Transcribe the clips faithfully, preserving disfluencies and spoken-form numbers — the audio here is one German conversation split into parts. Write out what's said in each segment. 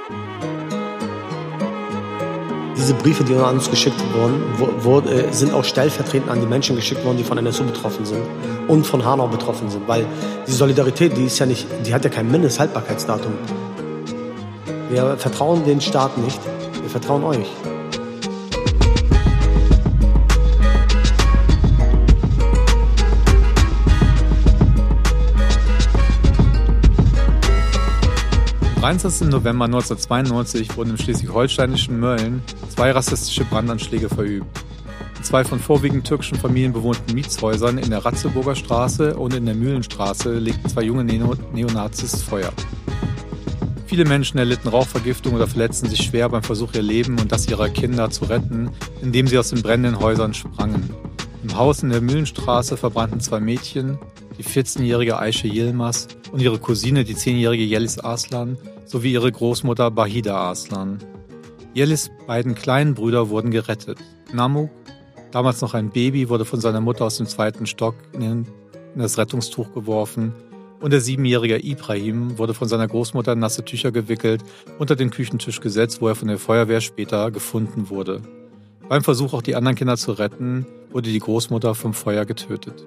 Diese Briefe, die an uns geschickt wurden, wo, wo, äh, sind auch stellvertretend an die Menschen geschickt worden, die von N S U betroffen sind und von Hanau betroffen sind. Weil die Solidarität, die ist ja nicht, die hat ja kein Mindesthaltbarkeitsdatum. Wir vertrauen den Staat nicht, wir vertrauen euch. Am dreiundzwanzigsten November neunzehnhundertzweiundneunzig wurden im schleswig-holsteinischen Mölln zwei rassistische Brandanschläge verübt. In zwei von vorwiegend türkischen Familien bewohnten Mietshäusern in der Ratzeburger Straße und in der Mühlenstraße legten zwei junge Neo- Neonazis Feuer. Viele Menschen erlitten Rauchvergiftung oder verletzten sich schwer beim Versuch, ihr Leben und das ihrer Kinder zu retten, indem sie aus den brennenden Häusern sprangen. Im Haus in der Mühlenstraße verbrannten zwei Mädchen, die vierzehnjährige Aische Yilmaz und ihre Cousine, die zehnjährige Yeliz Arslan, sowie ihre Großmutter Bahida Arslan. Yeliz' beiden kleinen Brüder wurden gerettet. Namuk, damals noch ein Baby, wurde von seiner Mutter aus dem zweiten Stock in, den, in das Rettungstuch geworfen und der siebenjährige Ibrahim wurde von seiner Großmutter in nasse Tücher gewickelt, unter den Küchentisch gesetzt, wo er von der Feuerwehr später gefunden wurde. Beim Versuch, auch die anderen Kinder zu retten, wurde die Großmutter vom Feuer getötet.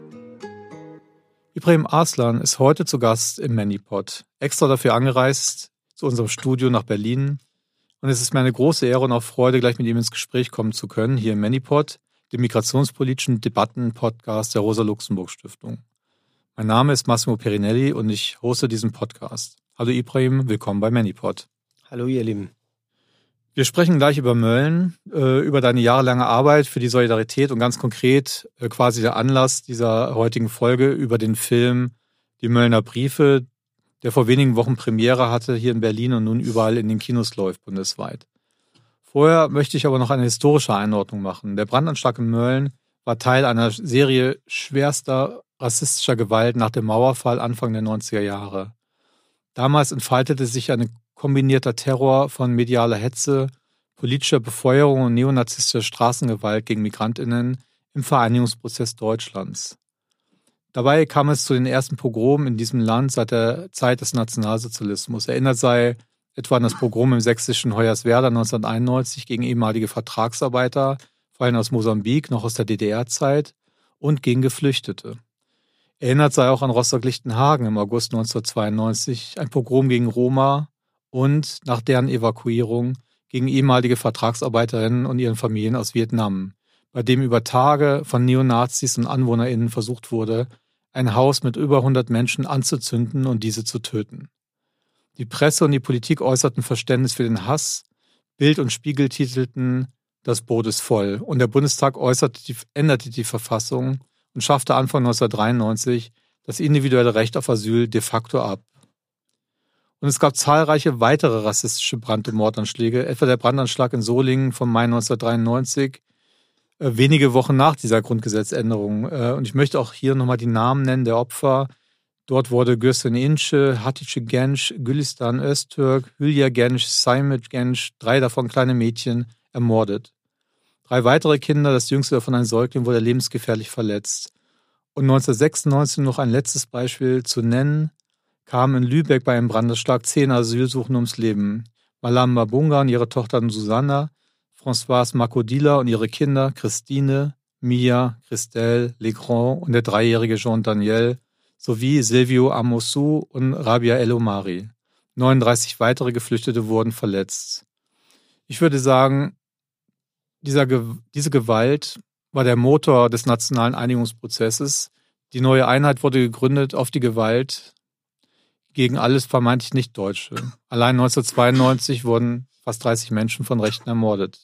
Ibrahim Arslan ist heute zu Gast im Manipod, extra dafür angereist zu unserem Studio nach Berlin. Und es ist mir eine große Ehre und auch Freude, gleich mit ihm ins Gespräch kommen zu können, hier im Manipod, dem migrationspolitischen Debatten-Podcast der Rosa-Luxemburg-Stiftung. Mein Name ist Massimo Perinelli und ich hoste diesen Podcast. Hallo Ibrahim, willkommen bei Manipod. Hallo ihr Lieben. Wir sprechen gleich über Mölln, äh, über deine jahrelange Arbeit für die Solidarität und ganz konkret äh, quasi der Anlass dieser heutigen Folge über den Film Die Möllner Briefe, der vor wenigen Wochen Premiere hatte hier in Berlin und nun überall in den Kinos läuft bundesweit. Vorher möchte ich aber noch eine historische Einordnung machen. Der Brandanschlag in Mölln war Teil einer Serie schwerster rassistischer Gewalt nach dem Mauerfall Anfang der neunziger Jahre. Damals entfaltete sich ein kombinierter Terror von medialer Hetze, politischer Befeuerung und neonazistischer Straßengewalt gegen MigrantInnen im Vereinigungsprozess Deutschlands. Dabei kam es zu den ersten Pogromen in diesem Land seit der Zeit des Nationalsozialismus. Erinnert sei etwa an das Pogrom im sächsischen Hoyerswerda neunzehnhunderteinundneunzig gegen ehemalige Vertragsarbeiter, vor allem aus Mosambik, noch aus der D D R-Zeit, und gegen Geflüchtete. Erinnert sei auch an Rostock-Lichtenhagen im August neunzehnhundertzweiundneunzig, ein Pogrom gegen Roma und nach deren Evakuierung gegen ehemalige Vertragsarbeiterinnen und ihren Familien aus Vietnam, bei dem über Tage von Neonazis und AnwohnerInnen versucht wurde, ein Haus mit über hundert Menschen anzuzünden und diese zu töten. Die Presse und die Politik äußerten Verständnis für den Hass, Bild und Spiegel titelten „Das Boot ist voll" und der Bundestag äußerte die, änderte die Verfassung und schaffte Anfang neunzehnhundertdreiundneunzig das individuelle Recht auf Asyl de facto ab. Und es gab zahlreiche weitere rassistische Brand- und Mordanschläge, etwa der Brandanschlag in Solingen vom Mai neunzehnhundertdreiundneunzig, äh, wenige Wochen nach dieser Grundgesetzänderung. Äh, und ich möchte auch hier nochmal die Namen nennen der Opfer. Dort wurde Gürsen İnce, Hatice Genç, Gülistan Öztürk, Hülya Genç, Saimet Genç, drei davon kleine Mädchen, ermordet. Drei weitere Kinder, das jüngste davon ein Säugling, wurde lebensgefährlich verletzt. Und neunzehnhundertsechsundneunzig, noch ein letztes Beispiel zu nennen, kamen in Lübeck bei einem Brandanschlag zehn Asylsuchende ums Leben. Malam Mabunga und ihre Tochter Susanna, Françoise Makodila und ihre Kinder Christine, Mia, Christelle, Legrand und der dreijährige Jean Daniel sowie Silvio Amosu und Rabia El Omari. neununddreißig weitere Geflüchtete wurden verletzt. Ich würde sagen, dieser Ge- diese Gewalt war der Motor des nationalen Einigungsprozesses. Die neue Einheit wurde gegründet auf die Gewalt gegen alles vermeintlich Nicht-Deutsche. Allein neunzehnhundertzweiundneunzig wurden fast dreißig Menschen von Rechten ermordet.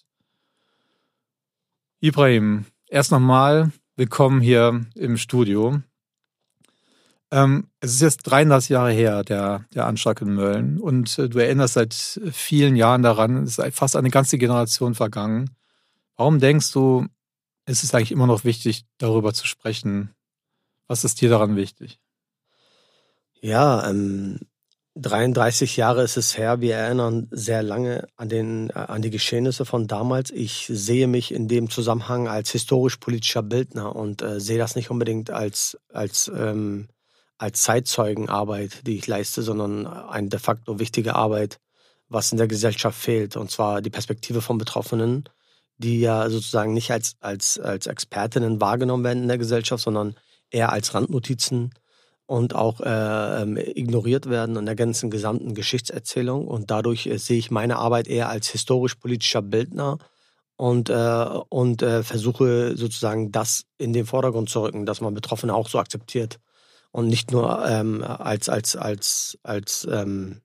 Ibrahim, erst nochmal willkommen hier im Studio. Ähm, es ist jetzt dreiunddreißig Jahre her, der, der Anschlag in Mölln. Und äh, du erinnerst seit vielen Jahren daran, es ist fast eine ganze Generation vergangen. Warum denkst du, ist es eigentlich immer noch wichtig, darüber zu sprechen? Was ist dir daran wichtig? Ja, ähm, dreiunddreißig Jahre ist es her. Wir erinnern sehr lange an, den, äh, an die Geschehnisse von damals. Ich sehe mich in dem Zusammenhang als historisch-politischer Bildner und äh, sehe das nicht unbedingt als, als, ähm, als Zeitzeugenarbeit, die ich leiste, sondern eine de facto wichtige Arbeit was in der Gesellschaft fehlt. Und zwar die Perspektive von Betroffenen, die ja sozusagen nicht als, als, als Expertinnen wahrgenommen werden in der Gesellschaft, sondern eher als Randnotizen und auch äh, ähm, ignoriert werden in der ganzen gesamten Geschichtserzählung. Und dadurch äh, sehe ich meine Arbeit eher als historisch-politischer Bildner und, äh, und äh, versuche sozusagen das in den Vordergrund zu rücken, dass man Betroffene auch so akzeptiert und nicht nur ähm, als, als, als, als ähm,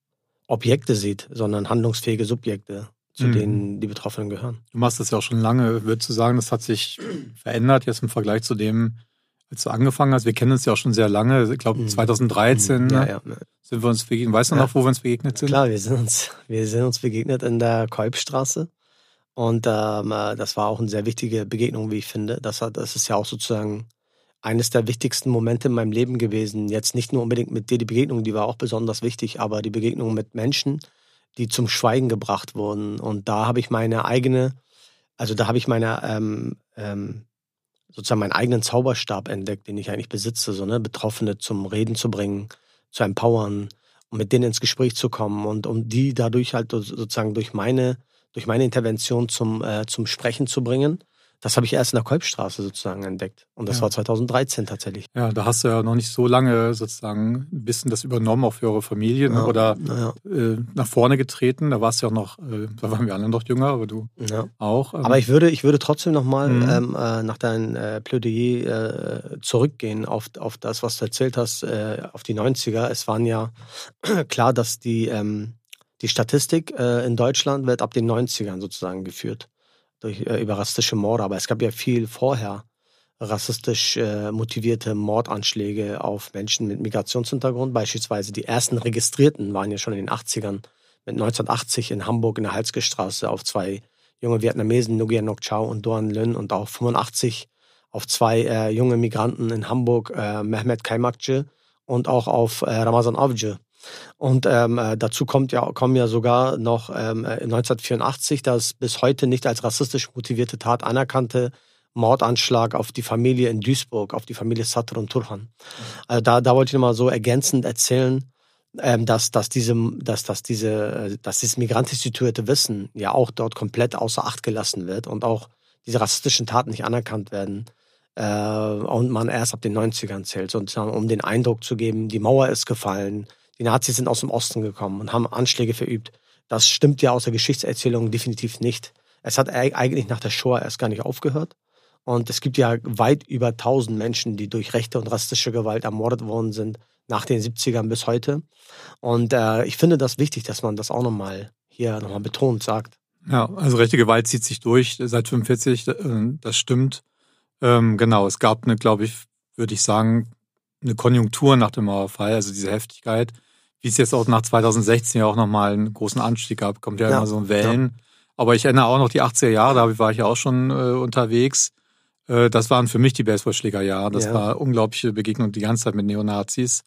Objekte sieht, sondern handlungsfähige Subjekte, zu mhm. denen die Betroffenen gehören. Du machst das ja auch schon lange. Würdest du sagen, das hat sich verändert jetzt im Vergleich zu dem, als du angefangen hast? Wir kennen uns ja auch schon sehr lange. Ich glaube, zwanzig dreizehn mhm. ja, ja. sind wir uns begegnet. Weißt du ja. noch, wo wir uns begegnet sind? Klar, wir sind uns, wir sind uns begegnet in der Kolbstraße. Und ähm, das war auch eine sehr wichtige Begegnung, wie ich finde. Das, hat, das ist ja auch sozusagen eines der wichtigsten Momente in meinem Leben gewesen. Jetzt nicht nur unbedingt mit dir, die Begegnung, die war auch besonders wichtig, aber die Begegnung mit Menschen, die zum Schweigen gebracht wurden. Und da habe ich meine eigene, also da habe ich meine, ähm, ähm, sozusagen meinen eigenen Zauberstab entdeckt, den ich eigentlich besitze, so, ne, Betroffene zum Reden zu bringen, zu empowern, um mit denen ins Gespräch zu kommen und um die dadurch halt sozusagen durch meine, durch meine Intervention zum, äh, zum Sprechen zu bringen. Das habe ich erst in der Kolbstraße sozusagen entdeckt. Und das ja. war zwanzig dreizehn tatsächlich. Ja, da hast du ja noch nicht so lange sozusagen ein bisschen das übernommen, auch für eure Familie, ne? ja, oder ja. äh, nach vorne getreten. Da warst du ja auch noch, äh, da waren wir alle noch jünger, aber du ja. auch. Ähm. Aber ich würde, ich würde trotzdem nochmal mhm. ähm, äh, nach deinem äh, Plädoyer äh, zurückgehen auf, auf das, was du erzählt hast, äh, auf die neunziger. Es waren ja klar, dass die, ähm, die Statistik äh, in Deutschland wird ab den neunzigern sozusagen geführt. Durch äh, über rassistische Morde, aber es gab ja viel vorher rassistisch äh, motivierte Mordanschläge auf Menschen mit Migrationshintergrund. Beispielsweise die ersten registrierten waren ja schon in den achtzigern mit neunzehnhundertachtzig in Hamburg in der Halsgestraße auf zwei junge Vietnamesen, Nguyen Ngoc Chau und Doan Lyn, und auch fünfundachtzig auf zwei äh, junge Migranten in Hamburg, äh, Mehmet Kaymakci und auch auf äh, Ramazan Avcı. Und ähm, dazu kommt ja, kommen ja sogar noch ähm, neunzehnhundertvierundachtzig das bis heute nicht als rassistisch motivierte Tat anerkannte Mordanschlag auf die Familie in Duisburg, auf die Familie Satr und Turhan. Also da, da wollte ich nochmal so ergänzend erzählen, ähm, dass, dass, diese, dass, dass, diese, dass dieses migrantisch situierte Wissen ja auch dort komplett außer Acht gelassen wird und auch diese rassistischen Taten nicht anerkannt werden. Äh, und man erst ab den neunzigern zählt, sozusagen, um den Eindruck zu geben, die Mauer ist gefallen, die Nazis sind aus dem Osten gekommen und haben Anschläge verübt. Das stimmt ja aus der Geschichtserzählung definitiv nicht. Es hat eigentlich nach der Shoah erst gar nicht aufgehört. Und es gibt ja weit über tausend Menschen, die durch rechte und rassistische Gewalt ermordet worden sind, nach den siebzigern bis heute. Und äh, ich finde das wichtig, dass man das auch nochmal hier nochmal betont sagt. Ja, also rechte Gewalt zieht sich durch seit fünfundvierzig, das stimmt. Ähm, genau, es gab eine, glaube ich, würde ich sagen, eine Konjunktur nach dem Mauerfall, also diese Heftigkeit, wie es jetzt auch nach zweitausendsechzehn ja auch nochmal einen großen Anstieg gab, kommt ja, ja immer so in Wellen. Ja. Aber ich erinnere auch noch die achtziger Jahre, da war ich ja auch schon äh, unterwegs. Äh, das waren für mich die Baseballschlägerjahre. Das ja. war unglaubliche Begegnung die ganze Zeit mit Neonazis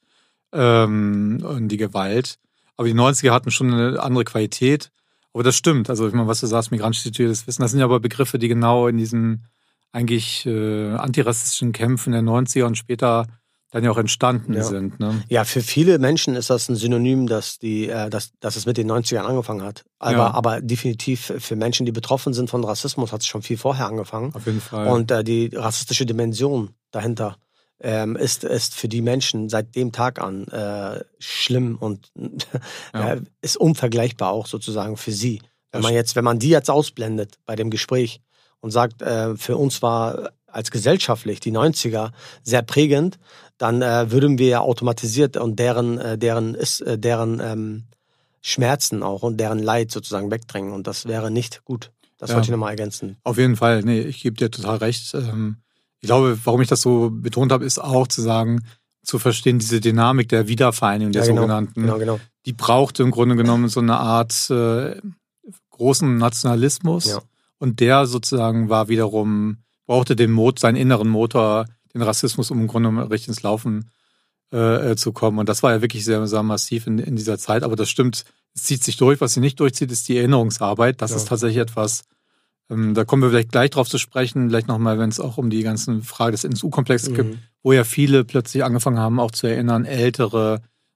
ähm, und die Gewalt. Aber die neunziger hatten schon eine andere Qualität. Aber das stimmt. Also ich meine, was du sagst, migrantisch situiertes Wissen, das sind ja aber Begriffe, die genau in diesen eigentlich äh, antirassistischen Kämpfen der neunziger und später dann ja auch entstanden ja. sind. Ne? Ja, für viele Menschen ist das ein Synonym, dass die, äh, dass, dass es mit den neunzigern angefangen hat. Aber, ja. aber definitiv für Menschen, die betroffen sind von Rassismus, hat es schon viel vorher angefangen. Auf jeden Fall. Und äh, die rassistische Dimension dahinter ähm, ist, ist für die Menschen seit dem Tag an äh, schlimm und ja. äh, ist unvergleichbar auch sozusagen für sie. Wenn man jetzt, wenn man die jetzt ausblendet bei dem Gespräch und sagt, äh, für uns war als gesellschaftlich die neunziger sehr prägend, dann äh, würden wir ja automatisiert und deren, äh, deren, ist, äh, deren ähm, Schmerzen auch und deren Leid sozusagen wegdrängen. Und das wäre nicht gut. Das ja. wollte ich nochmal ergänzen. Auf jeden Fall. Nee, ich gebe dir total recht. Ähm, ich glaube, warum ich das so betont habe, ist auch zu sagen, zu verstehen, diese Dynamik der Wiedervereinigung der ja, genau. sogenannten, genau, genau. die brauchte im Grunde genommen so eine Art äh, großen Nationalismus. Ja. Und der sozusagen war wiederum, brauchte den Mot, seinen inneren Motor, den Rassismus, um im Grunde genommen richtig ins Laufen äh, zu kommen. Und das war ja wirklich sehr, sehr massiv in, in dieser Zeit. Aber das stimmt, es zieht sich durch. Was sie nicht durchzieht, ist die Erinnerungsarbeit. Das ja. ist tatsächlich etwas, ähm, da kommen wir vielleicht gleich drauf zu sprechen, vielleicht nochmal, wenn es auch um die ganzen Frage des N S U-Komplexes mhm. gibt, wo ja viele plötzlich angefangen haben, auch zu erinnern, ältere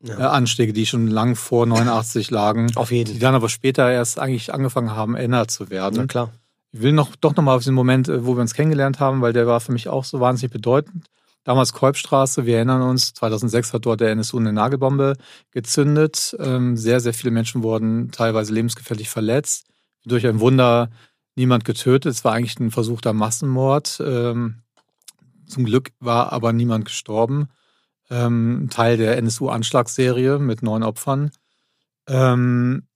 ja. äh, Anschläge, die schon lang vor neunundachtzig lagen, auf jeden. die dann aber später erst eigentlich angefangen haben, erinnert zu werden. Na klar. Ich will noch doch nochmal auf diesen Moment, wo wir uns kennengelernt haben, weil der war für mich auch so wahnsinnig bedeutend. Damals Kolbstraße, wir erinnern uns, zweitausendsechs hat dort der N S U eine Nagelbombe gezündet. Ähm, sehr, sehr viele Menschen wurden teilweise lebensgefährlich verletzt. Durch ein Wunder niemand getötet. Es war eigentlich ein versuchter Massenmord. Ähm, zum Glück war aber niemand gestorben. Ähm, Teil der N S U-Anschlagsserie mit neun Opfern. Ähm,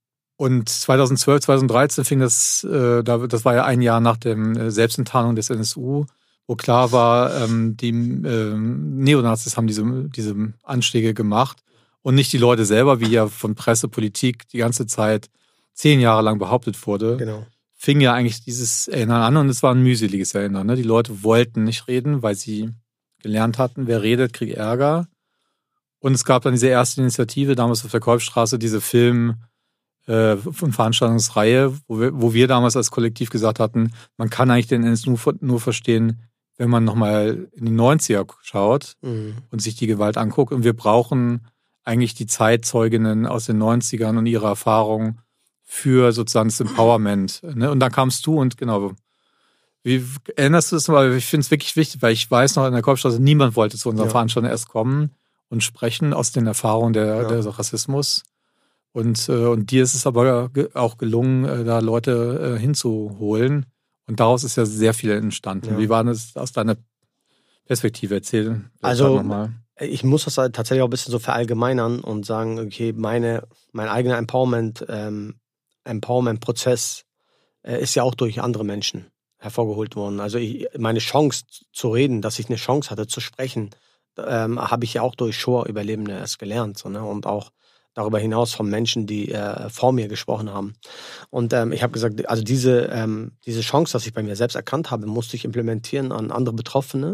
und zweitausendzwölf, zweitausenddreizehn fing das, äh, das war ja ein Jahr nach der Selbstenttarnung des N S U, wo klar war, ähm, die ähm, Neonazis haben diese, diese Anschläge gemacht und nicht die Leute selber, wie ja von Presse, Politik die ganze Zeit zehn Jahre lang behauptet wurde. Genau. Fing ja eigentlich dieses Erinnern an und es war ein mühseliges Erinnern. Ne? Die Leute wollten nicht reden, weil sie gelernt hatten, wer redet, kriegt Ärger. Und es gab dann diese erste Initiative, damals auf der Kolbstraße, diese Film- äh, und Veranstaltungsreihe, wo wir, wo wir damals als Kollektiv gesagt hatten, man kann eigentlich den N S U nur, nur verstehen, wenn man nochmal in die neunziger schaut mhm. und sich die Gewalt anguckt. Und wir brauchen eigentlich die Zeitzeuginnen aus den neunzigern und ihre Erfahrung für sozusagen das Empowerment. Ne? Und dann kamst du und genau, wie erinnerst du das mal? Ich finde es wirklich wichtig, weil ich weiß noch, in der Kolbstraße, niemand wollte zu unserer ja. Veranstaltung erst kommen und sprechen aus den Erfahrungen der, ja. der Rassismus. Und, äh, und dir ist es aber auch gelungen, äh, da Leute äh, hinzuholen. Und daraus ist ja sehr viel entstanden. Ja. Wie war das aus deiner Perspektive? Erzähl also nochmal. Ich muss das halt tatsächlich auch ein bisschen so verallgemeinern und sagen, okay, meine, mein eigener Empowerment, ähm, Empowerment-Prozess äh, ist ja auch durch andere Menschen hervorgeholt worden. Also ich, meine Chance zu reden, dass ich eine Chance hatte zu sprechen, ähm, habe ich ja auch durch Shoah-Überlebende erst gelernt. So, ne? Und auch darüber hinaus von Menschen, die äh, vor mir gesprochen haben. Und ähm, ich habe gesagt, also diese, ähm, diese Chance, dass ich bei mir selbst erkannt habe, musste ich implementieren an andere Betroffene.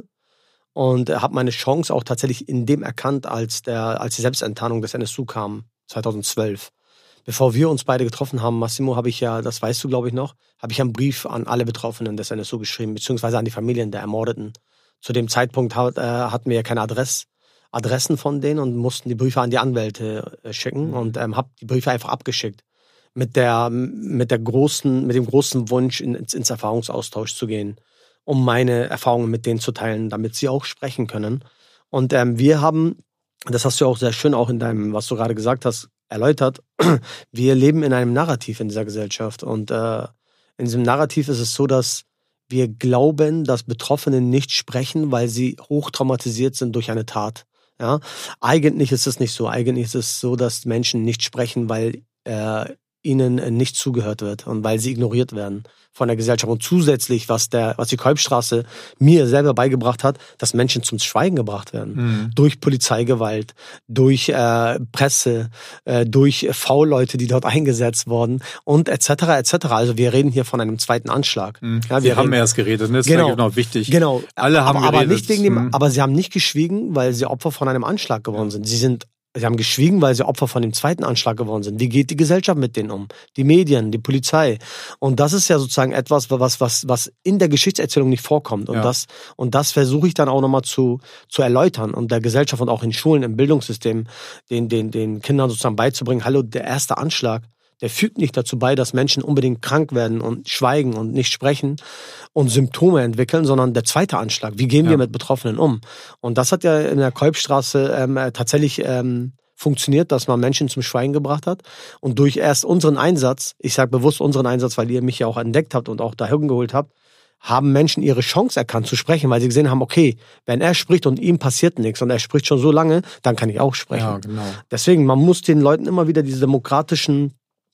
Und äh, habe meine Chance auch tatsächlich in dem erkannt, als, der, als die Selbstenttarnung des N S U kam, zweitausendzwölf. Bevor wir uns beide getroffen haben, Massimo, habe ich ja, das weißt du, glaube ich noch, habe ich einen Brief an alle Betroffenen des N S U geschrieben, beziehungsweise an die Familien der Ermordeten. Zu dem Zeitpunkt hat, äh, hatten wir ja keine Adress, Adressen von denen und mussten die Briefe an die Anwälte äh, schicken und ähm, habe die Briefe einfach abgeschickt. Mit der, mit der großen, mit dem großen Wunsch, in, ins, ins Erfahrungsaustausch zu gehen, um meine Erfahrungen mit denen zu teilen, damit sie auch sprechen können. Und ähm, wir haben, das hast du auch sehr schön auch in deinem, was du gerade gesagt hast, erläutert, wir leben in einem Narrativ in dieser Gesellschaft. Und äh, in diesem Narrativ ist es so, dass wir glauben, dass Betroffene nicht sprechen, weil sie hochtraumatisiert sind durch eine Tat. Ja? Eigentlich ist es nicht so. Eigentlich ist es so, dass Menschen nicht sprechen, weil äh, ihnen nicht zugehört wird und weil sie ignoriert werden von der Gesellschaft. Und zusätzlich, was der, was die Kolbstraße mir selber beigebracht hat, dass Menschen zum Schweigen gebracht werden. Mhm. Durch Polizeigewalt, durch äh, Presse, äh, durch V-Leute, die dort eingesetzt wurden und et cetera et cetera. Also wir reden hier von einem zweiten Anschlag. Mhm. Ja, wir wir haben reden, erst geredet, ne? Das genau, ist genau wichtig. Genau. Alle haben aber, geredet. Aber, nicht wegen dem, mhm. aber sie haben nicht geschwiegen, weil sie Opfer von einem Anschlag geworden sind. Sie sind Sie haben geschwiegen, weil sie Opfer von dem zweiten Anschlag geworden sind. Wie geht die Gesellschaft mit denen um? Die Medien, die Polizei. Und das ist ja sozusagen etwas, was, was, was in der Geschichtserzählung nicht vorkommt. Und ja. das, und das versuche ich dann auch nochmal zu, zu erläutern und der Gesellschaft und auch in Schulen, im Bildungssystem, den, den, den Kindern sozusagen beizubringen. Hallo, der erste Anschlag, der fügt nicht dazu bei, dass Menschen unbedingt krank werden und schweigen und nicht sprechen und Symptome entwickeln, sondern der zweite Anschlag. Wie gehen ja. wir mit Betroffenen um? Und das hat ja in der Kolbstraße ähm, tatsächlich ähm, funktioniert, dass man Menschen zum Schweigen gebracht hat. Und durch erst unseren Einsatz, ich sage bewusst unseren Einsatz, weil ihr mich ja auch entdeckt habt und auch dahin geholt habt, haben Menschen ihre Chance erkannt zu sprechen, weil sie gesehen haben, okay, wenn er spricht und ihm passiert nichts und er spricht schon so lange, dann kann ich auch sprechen. Ja, genau. Deswegen, man muss den Leuten immer wieder diese demokratischen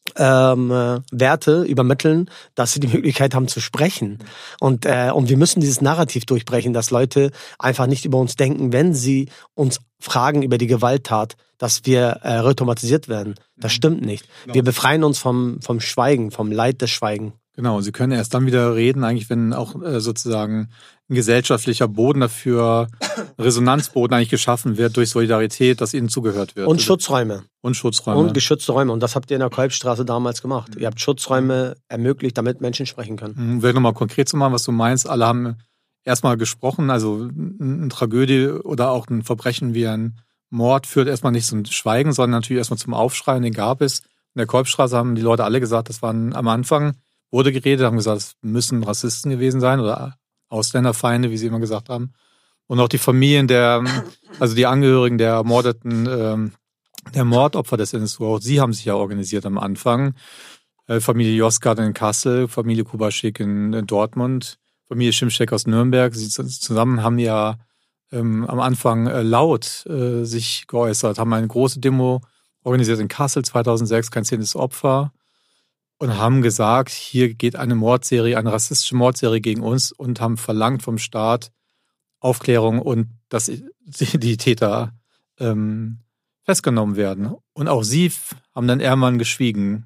Ähm, äh, Werte übermitteln, dass sie die Möglichkeit haben zu sprechen. Und, äh, und wir müssen dieses Narrativ durchbrechen, dass Leute einfach nicht über uns denken, wenn sie uns fragen über die Gewalttat, dass wir äh, retraumatisiert werden. Das stimmt nicht. Wir befreien uns vom, vom Schweigen, vom Leid des Schweigen. Genau, sie können erst dann wieder reden, eigentlich, wenn auch äh, sozusagen ein gesellschaftlicher Boden dafür, Resonanzboden eigentlich geschaffen wird durch Solidarität, dass ihnen zugehört wird. Und Schutzräume. Und Schutzräume. Und geschützte Räume. Und das habt ihr in der Kolbstraße damals gemacht. Ihr habt Schutzräume ermöglicht, damit Menschen sprechen können. Um vielleicht nochmal konkret zu machen, was du meinst. Alle haben erstmal gesprochen, also eine Tragödie oder auch ein Verbrechen wie ein Mord führt erstmal nicht zum Schweigen, sondern natürlich erstmal zum Aufschreien, den gab es. In der Kolbstraße haben die Leute alle gesagt, das waren am Anfang, wurde geredet, haben gesagt, es müssen Rassisten gewesen sein oder Ausländerfeinde, wie sie immer gesagt haben. Und auch die Familien der, also die Angehörigen der ermordeten, ähm, der Mordopfer des N S U, auch sie haben sich ja organisiert am Anfang. Äh, Familie Yozgat in Kassel, Familie Kubaschik in, in Dortmund, Familie Schimschek aus Nürnberg. Sie zusammen haben ja ähm, am Anfang äh, laut äh, sich geäußert, haben eine große Demo organisiert in Kassel zweitausendsechs, kein zehntes Opfer, und haben gesagt, hier geht eine Mordserie, eine rassistische Mordserie gegen uns, und haben verlangt vom Staat Aufklärung und dass die Täter ähm, festgenommen werden. Und auch sie haben dann irgendwann geschwiegen,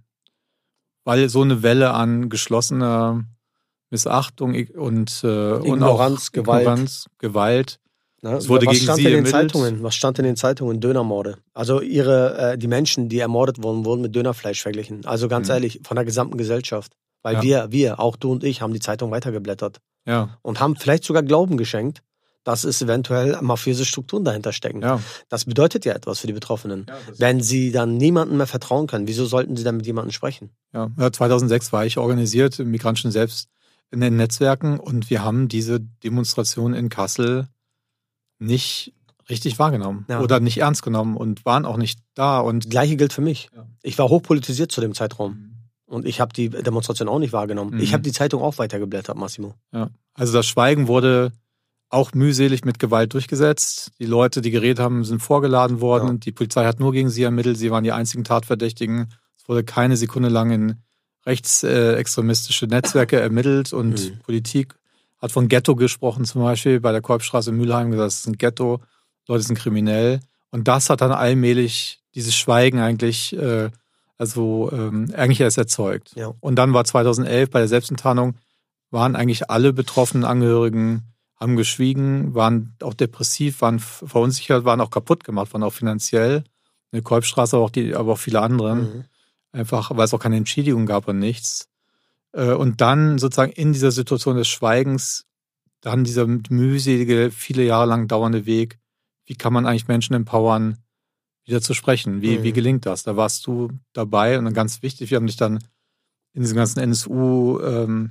weil so eine Welle an geschlossener Missachtung und, äh, und auch Gewalt, Ignoranz, Gewalt. Na, es wurde was gegen stand sie in den Zeitungen? Was stand in den Zeitungen? Dönermorde. Also ihre, äh, die Menschen, die ermordet wurden, wurden mit Dönerfleisch verglichen. Also ganz mhm. ehrlich, von der gesamten Gesellschaft. Weil ja. wir, wir, auch du und ich, haben die Zeitung weitergeblättert. Ja. Und haben vielleicht sogar Glauben geschenkt, dass es eventuell mafiöse Strukturen dahinter stecken. Ja. Das bedeutet ja etwas für die Betroffenen. Ja, wenn sie dann niemandem mehr vertrauen können, wieso sollten sie dann mit jemandem sprechen? Ja, ja zweitausendsechs war ich organisiert im migrantischen Selbst in den Netzwerken, und wir haben diese Demonstration in Kassel nicht richtig wahrgenommen ja. oder nicht ernst genommen und waren auch nicht da. Und Gleiche gilt für mich. Ja. Ich war hochpolitisiert zu dem Zeitraum. Mhm. Und ich habe die Demonstration auch nicht wahrgenommen. Mhm. Ich habe die Zeitung auch weitergeblättert, Massimo. Ja. Also das Schweigen wurde auch mühselig mit Gewalt durchgesetzt. Die Leute, die geredet haben, sind vorgeladen worden. Ja. Die Polizei hat nur gegen sie ermittelt. Sie waren die einzigen Tatverdächtigen. Es wurde keine Sekunde lang in rechtsextremistische Netzwerke ermittelt. Und mhm. Politik hat von Ghetto gesprochen, zum Beispiel bei der Kolbstraße in Mülheim gesagt, es ist ein Ghetto, Leute sind kriminell. Und das hat dann allmählich dieses Schweigen eigentlich, äh, also ähm, eigentlich erst erzeugt. Ja. Und dann war zweitausendelf bei der Selbstenttarnung, waren eigentlich alle betroffenen Angehörigen, haben geschwiegen, waren auch depressiv, waren verunsichert, waren auch kaputt gemacht, waren auch finanziell. Eine Kolbstraße, aber auch, die, aber auch viele andere. Mhm. Einfach, weil es auch keine Entschädigung gab und nichts. Und dann sozusagen in dieser Situation des Schweigens, dann dieser mühselige, viele Jahre lang dauernde Weg, wie kann man eigentlich Menschen empowern, wieder zu sprechen? Wie, mhm. wie gelingt das? Da warst du dabei, und dann ganz wichtig, wir haben dich dann in diesem ganzen N S U ähm,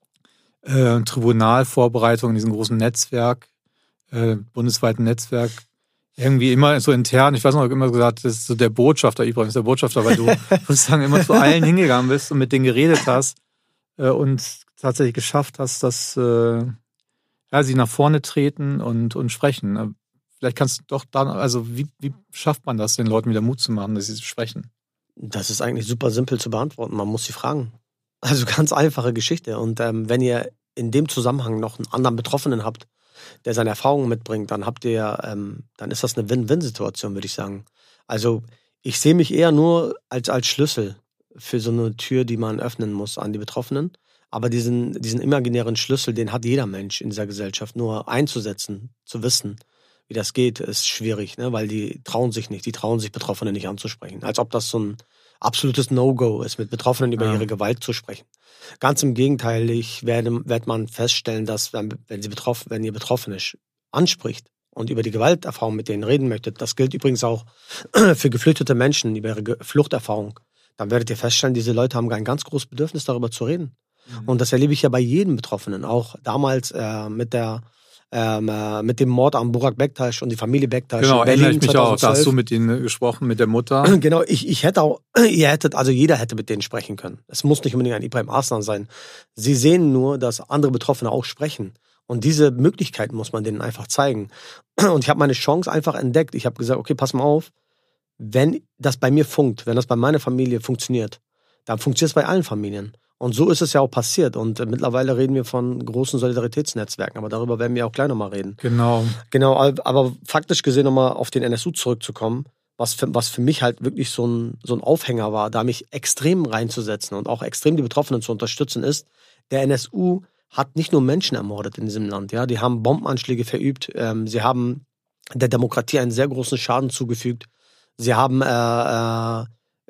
äh, Tribunalvorbereitung, in diesem großen Netzwerk, äh, bundesweiten Netzwerk, irgendwie immer so intern, ich weiß noch, ich habe immer gesagt, das ist so der Botschafter, übrigens der Botschafter, weil du sozusagen immer zu allen hingegangen bist und mit denen geredet hast äh, und tatsächlich geschafft hast, dass äh, ja, sie nach vorne treten und, und sprechen. Vielleicht kannst du doch da, also wie, wie schafft man das, den Leuten wieder Mut zu machen, dass sie sprechen? Das ist eigentlich super simpel zu beantworten. Man muss sie fragen. Also ganz einfache Geschichte. Und ähm, wenn ihr in dem Zusammenhang noch einen anderen Betroffenen habt, der seine Erfahrungen mitbringt, dann habt ihr, ähm, dann ist das eine Win-Win-Situation, würde ich sagen. Also ich sehe mich eher nur als, als Schlüssel für so eine Tür, die man öffnen muss an die Betroffenen. Aber diesen, diesen imaginären Schlüssel, den hat jeder Mensch in dieser Gesellschaft. Nur einzusetzen, zu wissen, wie das geht, ist schwierig, ne? Weil die trauen sich nicht, die trauen sich Betroffene nicht anzusprechen. Als ob das so ein absolutes No-Go ist, mit Betroffenen über ja. ihre Gewalt zu sprechen. Ganz im Gegenteil, ich werde, wird man feststellen, dass wenn, wenn, sie betroffen, wenn ihr Betroffene anspricht und über die Gewalterfahrung mit denen reden möchtet, das gilt übrigens auch für geflüchtete Menschen, über ihre Fluchterfahrung, dann werdet ihr feststellen, diese Leute haben ein ganz großes Bedürfnis, darüber zu reden. Mhm. Und das erlebe ich ja bei jedem Betroffenen, auch damals äh, mit der Ähm, äh, mit dem Mord an Burak Bektaş und die Familie Bektaş. Genau, in Berlin erinnere ich mich zweitausendzwölf. auch. Da hast du mit ihnen gesprochen, mit der Mutter. Genau, ich, ich hätte auch, ihr hättet, also jeder hätte mit denen sprechen können. Es muss nicht unbedingt ein Ibrahim Arslan sein. Sie sehen nur, dass andere Betroffene auch sprechen. Und diese Möglichkeit muss man denen einfach zeigen. Und ich habe meine Chance einfach entdeckt. Ich habe gesagt, okay, pass mal auf, wenn das bei mir funkt, wenn das bei meiner Familie funktioniert, dann funktioniert es bei allen Familien. Und so ist es ja auch passiert. Und äh, mittlerweile reden wir von großen Solidaritätsnetzwerken. Aber darüber werden wir auch gleich nochmal reden. Genau. Genau, aber faktisch gesehen nochmal auf den N S U zurückzukommen, was für, was für mich halt wirklich so ein, so ein Aufhänger war, da mich extrem reinzusetzen und auch extrem die Betroffenen zu unterstützen, ist, der N S U hat nicht nur Menschen ermordet in diesem Land. Ja, die haben Bombenanschläge verübt. Ähm, sie haben der Demokratie einen sehr großen Schaden zugefügt. Sie haben äh, äh,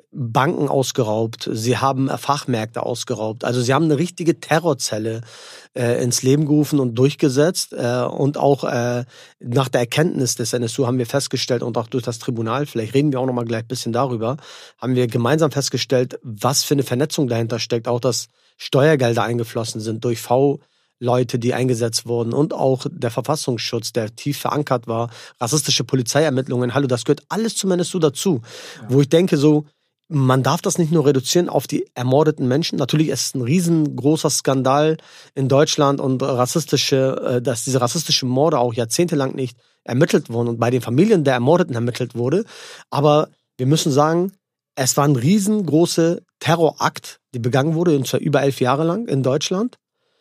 Banken ausgeraubt, sie haben Fachmärkte ausgeraubt. Also sie haben eine richtige Terrorzelle äh, ins Leben gerufen und durchgesetzt. Äh, und auch äh, nach der Erkenntnis des N S U haben wir festgestellt und auch durch das Tribunal, vielleicht reden wir auch noch mal gleich ein bisschen darüber, haben wir gemeinsam festgestellt, was für eine Vernetzung dahinter steckt. Auch, dass Steuergelder eingeflossen sind durch V-Leute, die eingesetzt wurden und auch der Verfassungsschutz, der tief verankert war, rassistische Polizeiermittlungen. Hallo, das gehört alles zum N S U dazu. Ja. Wo ich denke so, man darf das nicht nur reduzieren auf die ermordeten Menschen. Natürlich ist es ein riesengroßer Skandal in Deutschland und rassistische, dass diese rassistischen Morde auch jahrzehntelang nicht ermittelt wurden und bei den Familien der Ermordeten ermittelt wurde. Aber wir müssen sagen, es war ein riesengroßer Terrorakt, die begangen wurde, und zwar über elf Jahre lang in Deutschland,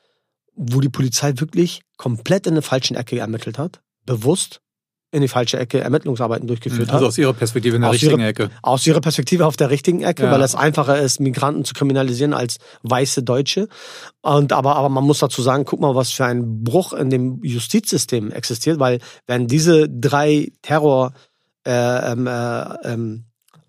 wo die Polizei wirklich komplett in der falschen Ecke ermittelt hat, bewusst in die falsche Ecke Ermittlungsarbeiten durchgeführt also hat. Also aus ihrer Perspektive in der aus richtigen ihrer, Ecke. Aus ihrer Perspektive auf der richtigen Ecke, ja. Weil es einfacher ist, Migranten zu kriminalisieren als weiße Deutsche. Und aber, aber man muss dazu sagen, guck mal, was für ein Bruch in dem Justizsystem existiert, weil wenn diese drei Terror, äh, ähm, äh, ähm,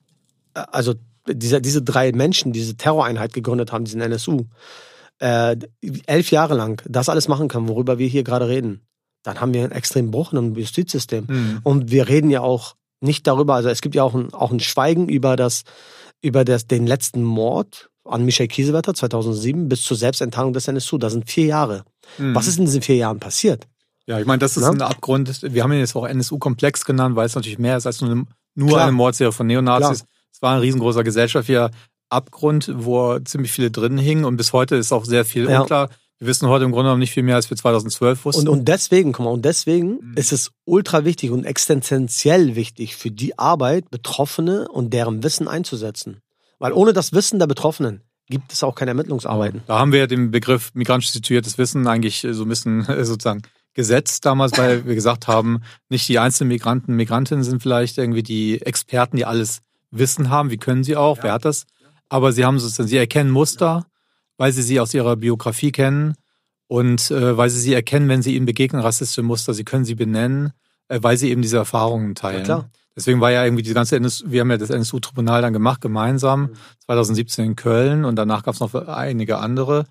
also diese, diese drei Menschen, diese Terroreinheit gegründet haben, diesen N S U, äh, elf Jahre lang das alles machen können, worüber wir hier gerade reden, dann haben wir einen extremen Bruch in einem Justizsystem. Mhm. Und wir reden ja auch nicht darüber, also es gibt ja auch ein, auch ein Schweigen über, das, über das, den letzten Mord an Michael Kiesewetter zweitausendsieben bis zur Selbstenttarnung des N S U. Das sind vier Jahre. Mhm. Was ist in diesen vier Jahren passiert? Ja, ich meine, das ist ja? ein Abgrund. Wir haben ihn jetzt auch N S U-Komplex genannt, weil es natürlich mehr ist als nur eine, nur eine Mordserie von Neonazis. Klar. Es war ein riesengroßer gesellschaftlicher Abgrund, wo ziemlich viele drin hingen und bis heute ist auch sehr viel ja. unklar. Wir wissen heute im Grunde genommen nicht viel mehr, als wir zweitausendzwölf wussten. Und, und deswegen, guck mal, und deswegen mhm. ist es ultra wichtig und existenziell wichtig für die Arbeit, Betroffene und deren Wissen einzusetzen. Weil ohne das Wissen der Betroffenen gibt es auch keine Ermittlungsarbeiten. Da haben wir den Begriff migrantisch situiertes Wissen eigentlich so ein bisschen sozusagen gesetzt damals, weil wir gesagt haben, nicht die einzelnen Migranten, Migrantinnen sind vielleicht irgendwie die Experten, die alles Wissen haben. Wie können sie auch? Ja. Wer hat das? Aber sie haben sozusagen, sie erkennen Muster, weil sie sie aus ihrer Biografie kennen und äh, weil sie sie erkennen, wenn sie ihnen begegnen, rassistische Muster, sie können sie benennen, äh, weil sie eben diese Erfahrungen teilen. Ja, klar. Deswegen war ja irgendwie die ganze N S U, wir haben ja das N S U-Tribunal dann gemacht, gemeinsam, mhm. zweitausendsiebzehn in Köln und danach gab es noch einige andere.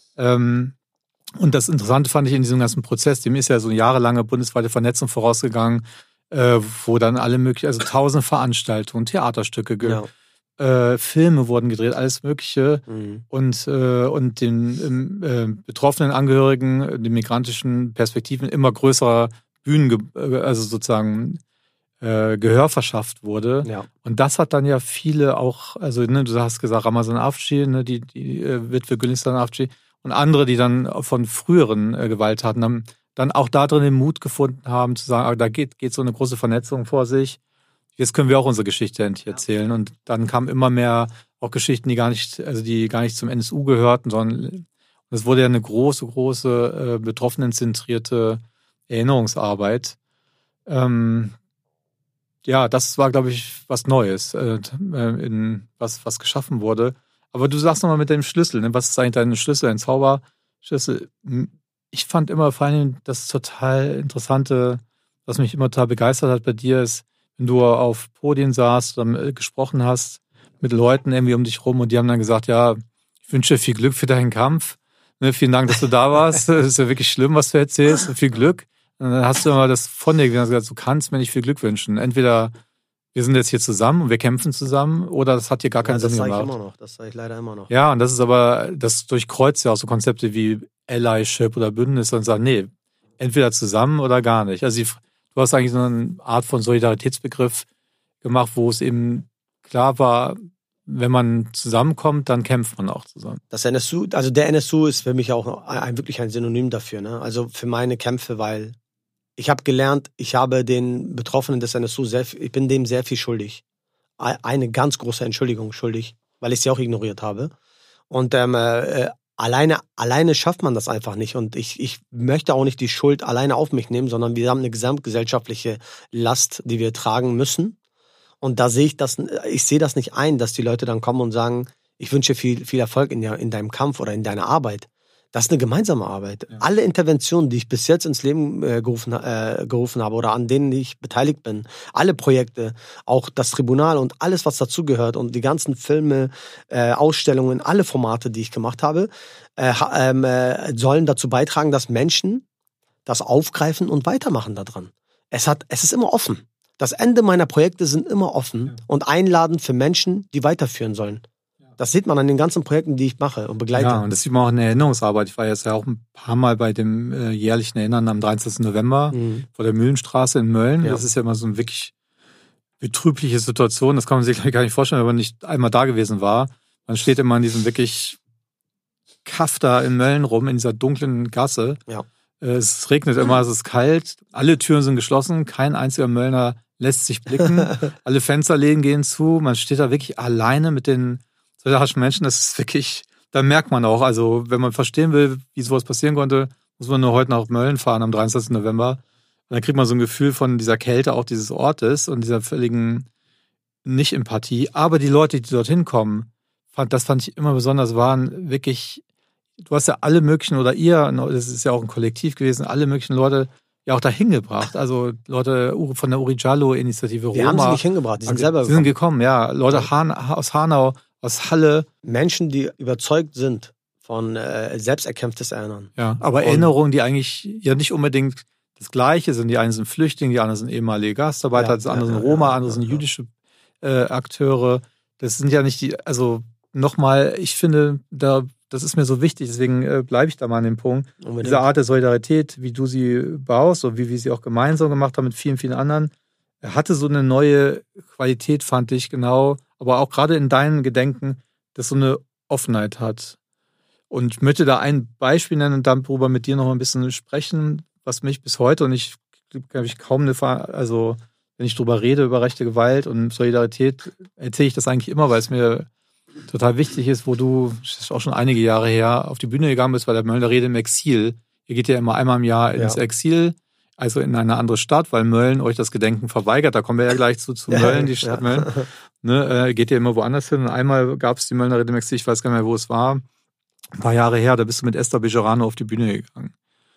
Ähm, und das Interessante fand ich in diesem ganzen Prozess, dem ist ja so eine jahrelange bundesweite Vernetzung vorausgegangen, äh, wo dann alle möglichen, also tausende Veranstaltungen, Theaterstücke, ja. Äh, Filme wurden gedreht, alles Mögliche. Mhm. Und, äh, und den äh, betroffenen Angehörigen, den migrantischen Perspektiven immer größerer Bühnen, also sozusagen äh, Gehör verschafft wurde. Ja. Und das hat dann ja viele auch, also ne, du hast gesagt, Ramazan Afci, ne, die, die äh, Witwe Gülistan Afci und andere, die dann von früheren äh, Gewalttaten haben, dann auch da drin den Mut gefunden haben, zu sagen, da geht, geht so eine große Vernetzung vor sich. Jetzt können wir auch unsere Geschichte endlich erzählen. Und dann kamen immer mehr auch Geschichten, die gar nicht, also die gar nicht zum N S U gehörten, sondern es wurde ja eine große, große, äh, betroffenenzentrierte Erinnerungsarbeit. Ähm, ja, das war, glaube ich, was Neues, äh, in, was, was geschaffen wurde. Aber du sagst nochmal mit dem Schlüssel, ne? Was ist eigentlich dein Schlüssel, ein Zauberschlüssel? Ich fand immer vor allem das total Interessante, was mich immer total begeistert hat bei dir, ist, wenn du auf Podien saßt oder gesprochen hast mit Leuten irgendwie um dich rum und die haben dann gesagt, ja, ich wünsche dir viel Glück für deinen Kampf. Ne, vielen Dank, dass du da warst. Das ist ja wirklich schlimm, was du erzählst. Viel Glück. Und dann hast du immer das von dir gesagt, du kannst mir nicht viel Glück wünschen. Entweder wir sind jetzt hier zusammen und wir kämpfen zusammen oder das hat dir gar keinen ja, Sinn gemacht. Das sage ich immer noch. Das sage ich leider immer noch. Ja, und das ist aber, das durchkreuzt ja auch so Konzepte wie Allyship oder Bündnis und sagt, nee, entweder zusammen oder gar nicht. Also die, du hast eigentlich so eine Art von Solidaritätsbegriff gemacht, wo es eben klar war, wenn man zusammenkommt, dann kämpft man auch zusammen. Das N S U, also der N S U ist für mich auch ein, wirklich ein Synonym dafür, ne? Also für meine Kämpfe, weil ich habe gelernt, ich habe den Betroffenen des N S U sehr, ich bin dem sehr viel schuldig. Eine ganz große Entschuldigung schuldig, weil ich sie auch ignoriert habe. Und ähm, äh, alleine, alleine schafft man das einfach nicht. Und ich, ich möchte auch nicht die Schuld alleine auf mich nehmen, sondern wir haben eine gesamtgesellschaftliche Last, die wir tragen müssen. Und da sehe ich das, ich sehe das nicht ein, dass die Leute dann kommen und sagen, ich wünsche viel, viel Erfolg in, der, in deinem Kampf oder in deiner Arbeit. Das ist eine gemeinsame Arbeit. Ja. Alle Interventionen, die ich bis jetzt ins Leben äh, gerufen, äh, gerufen habe oder an denen ich beteiligt bin, alle Projekte, auch das Tribunal und alles, was dazugehört und die ganzen Filme, äh, Ausstellungen, alle Formate, die ich gemacht habe, äh, äh, sollen dazu beitragen, dass Menschen das aufgreifen und weitermachen daran. Es hat, es ist immer offen. Das Ende meiner Projekte sind immer offen ja. und einladend für Menschen, die weiterführen sollen. Das sieht man an den ganzen Projekten, die ich mache und begleite. Ja, und das sieht man auch in der Erinnerungsarbeit. Ich war jetzt ja auch ein paar Mal bei dem äh, jährlichen Erinnern am dreiundzwanzigsten November mhm. vor der Mühlenstraße in Mölln. Ja. Das ist ja immer so eine wirklich betrübliche Situation. Das kann man sich gar nicht vorstellen, wenn man nicht einmal da gewesen war. Man steht immer in diesem wirklich Kaff da in Mölln rum, in dieser dunklen Gasse. Ja. Äh, es regnet immer, es ist kalt. Alle Türen sind geschlossen. Kein einziger Möllner lässt sich blicken. Alle Fensterläden gehen zu. Man steht da wirklich alleine mit den solche Menschen, das ist wirklich, da merkt man auch, also wenn man verstehen will, wie sowas passieren konnte, muss man nur heute nach Mölln fahren am dreiundzwanzigsten November. Und dann kriegt man so ein Gefühl von dieser Kälte auch dieses Ortes und dieser völligen Nicht-Empathie. Aber die Leute, die dorthin kommen, fand, das fand ich immer besonders, waren wirklich, du hast ja alle möglichen, oder ihr, das ist ja auch ein Kollektiv gewesen, alle möglichen Leute ja auch dahin gebracht. Also Leute von der Uri Jallo-Initiative Roma. Die haben sie nicht hingebracht, die sind selber gekommen. Die sind gekommen, ja. Leute Han, aus Hanau, aus Halle. Menschen, die überzeugt sind von äh, selbsterkämpftes Erinnern. Ja, aber und Erinnerungen, die eigentlich ja nicht unbedingt das Gleiche sind. Die einen sind Flüchtlinge, die anderen sind ehemalige Gastarbeiter, ja, die anderen ja, sind Roma, ja, andere ja, sind ja. jüdische äh, Akteure. Das sind ja nicht die, also nochmal, ich finde, da das ist mir so wichtig, deswegen äh, bleibe ich da mal an dem Punkt. Unbedingt. Diese Art der Solidarität, wie du sie baust und wie wir sie auch gemeinsam gemacht haben mit vielen, vielen anderen, hatte so eine neue Qualität, fand ich, genau, aber auch gerade in deinen Gedenken, das so eine Offenheit hat. Und ich möchte da ein Beispiel nennen und darüber mit dir noch ein bisschen sprechen, was mich bis heute, und ich glaube ich kaum eine, also wenn ich drüber rede, über rechte Gewalt und Solidarität, erzähle ich das eigentlich immer, weil es mir total wichtig ist, wo du, das ist auch schon einige Jahre her, auf die Bühne gegangen bist bei der Möllner Rede im Exil. Ihr geht ja immer einmal im Jahr ins ja. Exil, also in eine andere Stadt, weil Mölln euch das Gedenken verweigert. Da kommen wir ja gleich zu, zu Mölln, die Stadt ja. Mölln. Ne, äh, geht ihr immer woanders hin. Und einmal gab es die Möllner Rede im Exil, ich weiß gar nicht mehr, wo es war. Ein paar Jahre her, da bist du mit Esther Bejerano auf die Bühne gegangen.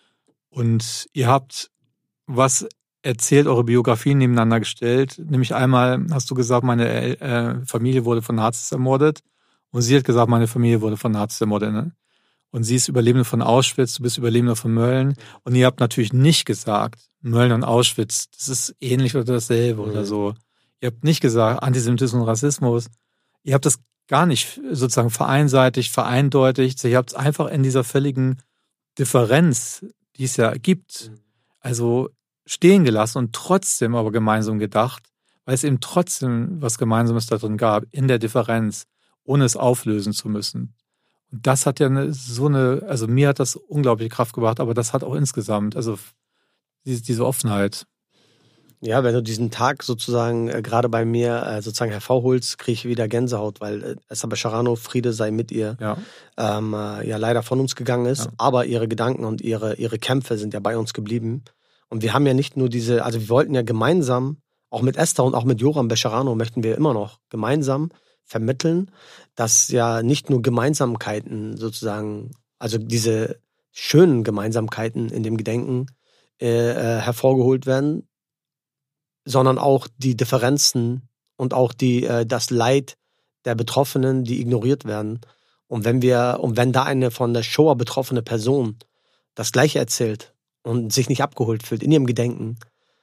Und ihr habt was erzählt, eure Biografien nebeneinander gestellt. Nämlich einmal hast du gesagt, meine äh, Familie wurde von Nazis ermordet. Und sie hat gesagt, meine Familie wurde von Nazis ermordet. Ne? Und sie ist Überlebende von Auschwitz, du bist Überlebender von Mölln. Und ihr habt natürlich nicht gesagt, Mölln und Auschwitz, das ist ähnlich oder dasselbe mhm. oder so. Ihr habt nicht gesagt, Antisemitismus und Rassismus. Ihr habt das gar nicht sozusagen vereinseitig, vereindeutigt. Ihr habt es einfach in dieser völligen Differenz, die es ja gibt, also stehen gelassen und trotzdem aber gemeinsam gedacht, weil es eben trotzdem was Gemeinsames da drin gab, in der Differenz, ohne es auflösen zu müssen. Und das hat ja eine, so eine, also mir hat das unglaubliche Kraft gebracht, aber das hat auch insgesamt, also diese, diese Offenheit. Ja, wenn du diesen Tag sozusagen äh, gerade bei mir äh, sozusagen hervorholst, kriege ich wieder Gänsehaut, weil äh, Esther Bejerano, Friede sei mit ihr, ja, ähm, äh, ja leider von uns gegangen ist, ja. aber ihre Gedanken und ihre, ihre Kämpfe sind ja bei uns geblieben. Und wir haben ja nicht nur diese, also wir wollten ja gemeinsam, auch mit Esther und auch mit Joram Bejerano möchten wir immer noch gemeinsam vermitteln, dass ja nicht nur Gemeinsamkeiten sozusagen, also diese schönen Gemeinsamkeiten in dem Gedenken äh, äh, hervorgeholt werden, sondern auch die Differenzen und auch die, äh, das Leid der Betroffenen, die ignoriert werden. Und wenn wir, und wenn da eine von der Shoah betroffene Person das Gleiche erzählt und sich nicht abgeholt fühlt in ihrem Gedenken,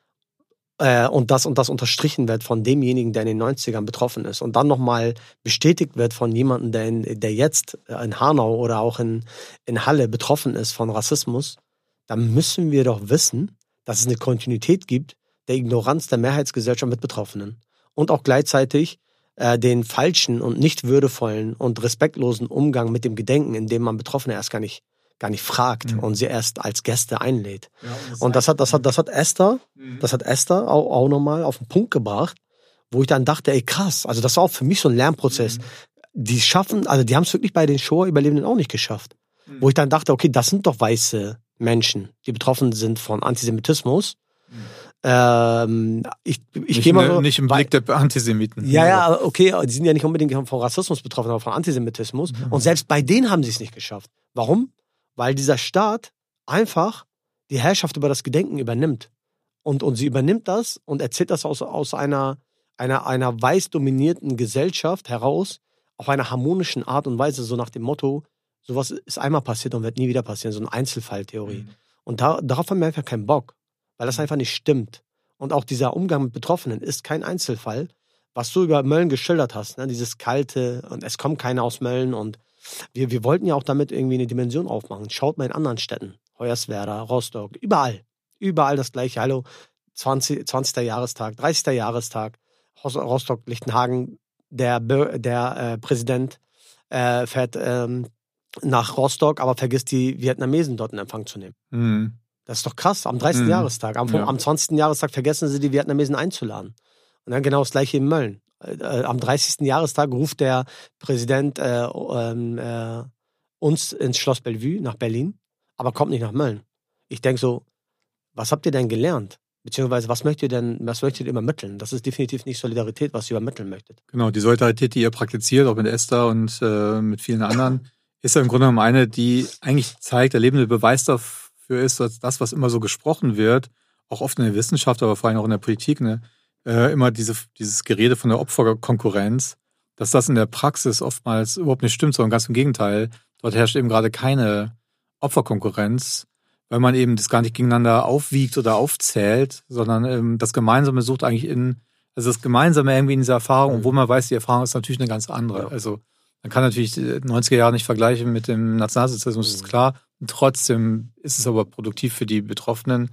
äh, und das und das unterstrichen wird von demjenigen, der in den neunzigern betroffen ist und dann nochmal bestätigt wird von jemandem, der, in, der jetzt in Hanau oder auch in, in Halle betroffen ist von Rassismus, dann müssen wir doch wissen, dass es eine Kontinuität gibt der Ignoranz der Mehrheitsgesellschaft mit Betroffenen und auch gleichzeitig äh, den falschen und nicht würdevollen und respektlosen Umgang mit dem Gedenken, indem man Betroffene erst gar nicht gar nicht fragt mhm. und sie erst als Gäste einlädt. Ja, und das, und das hat das hat das hat Esther, mhm. das hat Esther auch, auch nochmal auf den Punkt gebracht, wo ich dann dachte, ey krass, also das war auch für mich so ein Lernprozess. Mhm. Die schaffen, also die haben es wirklich bei den Shoah-Überlebenden auch nicht geschafft. Mhm. Wo ich dann dachte, okay, das sind doch weiße Menschen, die betroffen sind von Antisemitismus. Mhm. Ähm, ich ich gehe mal so, nicht im Blick der Antisemiten. Ja, ja, okay, die sind ja nicht unbedingt von Rassismus betroffen, aber von Antisemitismus. Mhm. Und selbst bei denen haben sie es nicht geschafft. Warum? weil dieser Staat einfach die Herrschaft über das Gedenken übernimmt. Und, und sie übernimmt das und erzählt das aus, aus einer, einer, einer weiß dominierten Gesellschaft heraus, auf einer harmonischen Art und Weise, so nach dem Motto, sowas ist einmal passiert und wird nie wieder passieren, so eine Einzelfalltheorie. Mhm. Und da, darauf haben wir einfach keinen Bock, weil das einfach nicht stimmt. Und auch dieser Umgang mit Betroffenen ist kein Einzelfall, was du über Mölln geschildert hast, ne? Dieses Kalte und es kommt keiner aus Mölln und wir, wir wollten ja auch damit irgendwie eine Dimension aufmachen. Schaut mal in anderen Städten, Hoyerswerda, Rostock, überall, überall das Gleiche. Hallo, zwanzig, zwanzigster Jahrestag, dreißigster Jahrestag, Rostock, Lichtenhagen, der, der äh, Präsident äh, fährt ähm, nach Rostock, aber vergisst die Vietnamesen dort in Empfang zu nehmen. Mhm. Das ist doch krass, am dreißigsten Mhm. Jahrestag. Am, ja. am zwanzigsten Jahrestag vergessen sie, die Vietnamesen einzuladen. Und dann genau das Gleiche in Mölln. Äh, am dreißigsten Jahrestag ruft der Präsident äh, äh, uns ins Schloss Bellevue nach Berlin, aber kommt nicht nach Mölln. Ich denke so, was habt ihr denn gelernt? Beziehungsweise, was möchtet ihr denn, was möchtet ihr übermitteln? Das ist definitiv nicht Solidarität, was ihr übermitteln möchtet. Genau, die Solidarität, die ihr praktiziert, auch mit Esther und äh, mit vielen anderen, ist ja im Grunde genommen eine, die eigentlich zeigt, der lebende Beweis dafür ist, dass das, was immer so gesprochen wird, auch oft in der Wissenschaft, aber vor allem auch in der Politik, ne, äh, immer diese, dieses Gerede von der Opferkonkurrenz, dass das in der Praxis oftmals überhaupt nicht stimmt, sondern ganz im Gegenteil. Dort herrscht eben gerade keine Opferkonkurrenz, weil man eben das gar nicht gegeneinander aufwiegt oder aufzählt, sondern ähm, das Gemeinsame sucht eigentlich in, also das Gemeinsame irgendwie in dieser Erfahrung, obwohl man weiß, die Erfahrung ist natürlich eine ganz andere. Ja. Also man kann natürlich die neunziger Jahre nicht vergleichen mit dem Nationalsozialismus, mhm. ist klar. Und trotzdem ist es aber produktiv für die Betroffenen,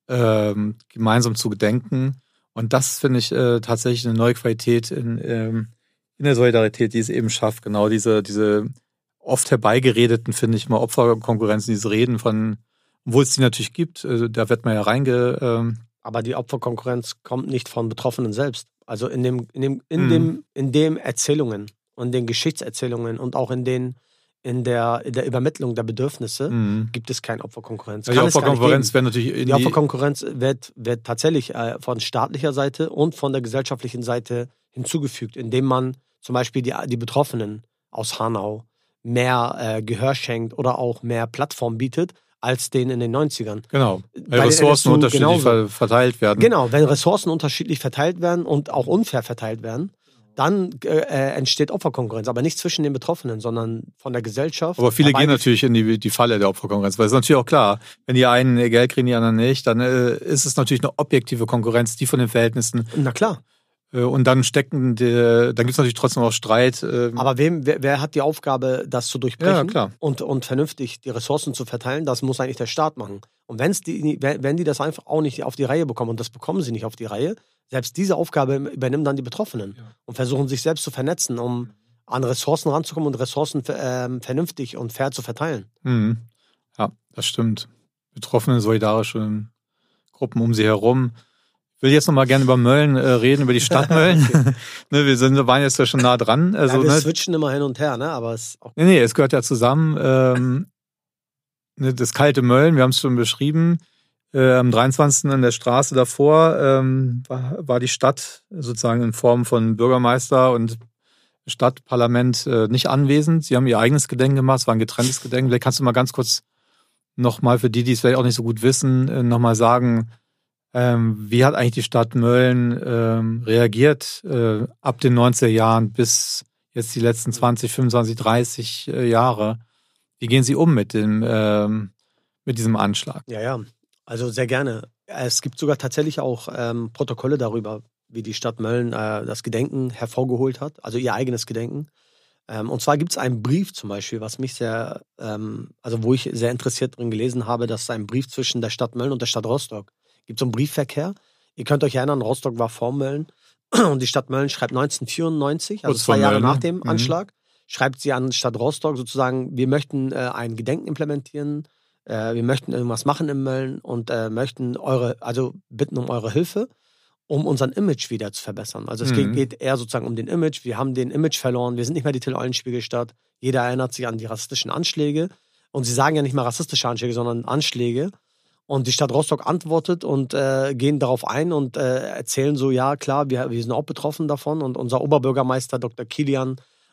ähm, gemeinsam zu gedenken. Und das finde ich äh, tatsächlich eine neue Qualität in, ähm, in der Solidarität, die es eben schafft. Genau diese, diese oft herbeigeredeten, finde ich mal, Opferkonkurrenzen, diese Reden von, obwohl es die natürlich gibt, also da wird man ja reinge... Ähm Aber die Opferkonkurrenz kommt nicht von Betroffenen selbst. Also in dem, in dem, in mhm. dem, in dem Erzählungen und den Geschichtserzählungen und auch in den in der, in der Übermittlung der Bedürfnisse mhm. gibt es keine Opferkonkurrenz. Ja, die Opferkonkurrenz wird natürlich in die, die Opferkonkurrenz wird, wird tatsächlich äh, von staatlicher Seite und von der gesellschaftlichen Seite hinzugefügt, indem man zum Beispiel die, die Betroffenen aus Hanau mehr äh, Gehör schenkt oder auch mehr Plattform bietet als denen in den neunzigern. Genau, weil Ressourcen unterschiedlich genauso. verteilt werden. Genau, wenn Ressourcen unterschiedlich verteilt werden und auch unfair verteilt werden, dann äh, entsteht Opferkonkurrenz, aber nicht zwischen den Betroffenen, sondern von der Gesellschaft. Aber viele gehen natürlich in die, die Falle der Opferkonkurrenz, weil es ist natürlich auch klar, wenn die einen Geld kriegen, die anderen nicht, dann äh, ist es natürlich eine objektive Konkurrenz, die von den Verhältnissen. Na klar. Äh, und dann stecken, die, dann gibt es natürlich trotzdem auch Streit. Äh, aber wem, wer, wer hat die Aufgabe, das zu durchbrechen ja, klar. Und, und vernünftig die Ressourcen zu verteilen? Das muss eigentlich der Staat machen. Und wenn's die, wenn die das einfach auch nicht auf die Reihe bekommen, und das bekommen sie nicht auf die Reihe, selbst diese Aufgabe übernehmen dann die Betroffenen ja. und versuchen sich selbst zu vernetzen, um an Ressourcen ranzukommen und Ressourcen ähm, vernünftig und fair zu verteilen. Mhm. Ja, das stimmt. Betroffene, solidarische Gruppen um sie herum. Ich will jetzt noch mal gerne über Mölln äh, reden, über die Stadt Mölln. Okay. ne, wir sind, waren jetzt ja schon nah dran. Also, ja, wir ne, switchen immer hin und her, ne? Aber es ist auch nee, nee, es gehört ja zusammen. Ähm, ne, das kalte Mölln, wir haben es schon beschrieben. Äh, am dreiundzwanzigsten an der Straße davor ähm, war, war die Stadt sozusagen in Form von Bürgermeister und Stadtparlament äh, nicht anwesend. Sie haben ihr eigenes Gedenken gemacht, es war ein getrenntes Gedenken. Vielleicht kannst du mal ganz kurz nochmal für die, die es vielleicht auch nicht so gut wissen, äh, nochmal sagen, ähm, wie hat eigentlich die Stadt Mölln ähm, reagiert äh, ab den neunziger Jahren bis jetzt die letzten zwanzig, fünfundzwanzig, dreißig äh, Jahre? Wie gehen Sie um mit dem ähm, mit diesem Anschlag? Ja, ja. Also sehr gerne. Es gibt sogar tatsächlich auch ähm, Protokolle darüber, wie die Stadt Mölln äh, das Gedenken hervorgeholt hat, also ihr eigenes Gedenken. Ähm, und zwar gibt es einen Brief zum Beispiel, was mich sehr, ähm, also wo ich sehr interessiert drin gelesen habe, dass es einen Brief zwischen der Stadt Mölln und der Stadt Rostock gibt. So einen Briefverkehr. Ihr könnt euch erinnern, Rostock war vor Mölln und die Stadt Mölln schreibt neunzehnhundertvierundneunzig, also zwei Jahre nach dem mhm. Anschlag, schreibt sie an Stadt Rostock sozusagen, wir möchten äh, ein Gedenken implementieren. Wir möchten irgendwas machen in Mölln und äh, möchten eure, also bitten um eure Hilfe, um unseren Image wieder zu verbessern. Also es mhm. geht, geht eher sozusagen um den Image. Wir haben den Image verloren. Wir sind nicht mehr die Till-Eulenspiegel-Stadt. Jeder erinnert sich an die rassistischen Anschläge. Und sie sagen ja nicht mal rassistische Anschläge, sondern Anschläge. Und die Stadt Rostock antwortet und äh, gehen darauf ein und äh, erzählen so, ja klar, wir, wir sind auch betroffen davon. Und unser Oberbürgermeister Doktor Kilian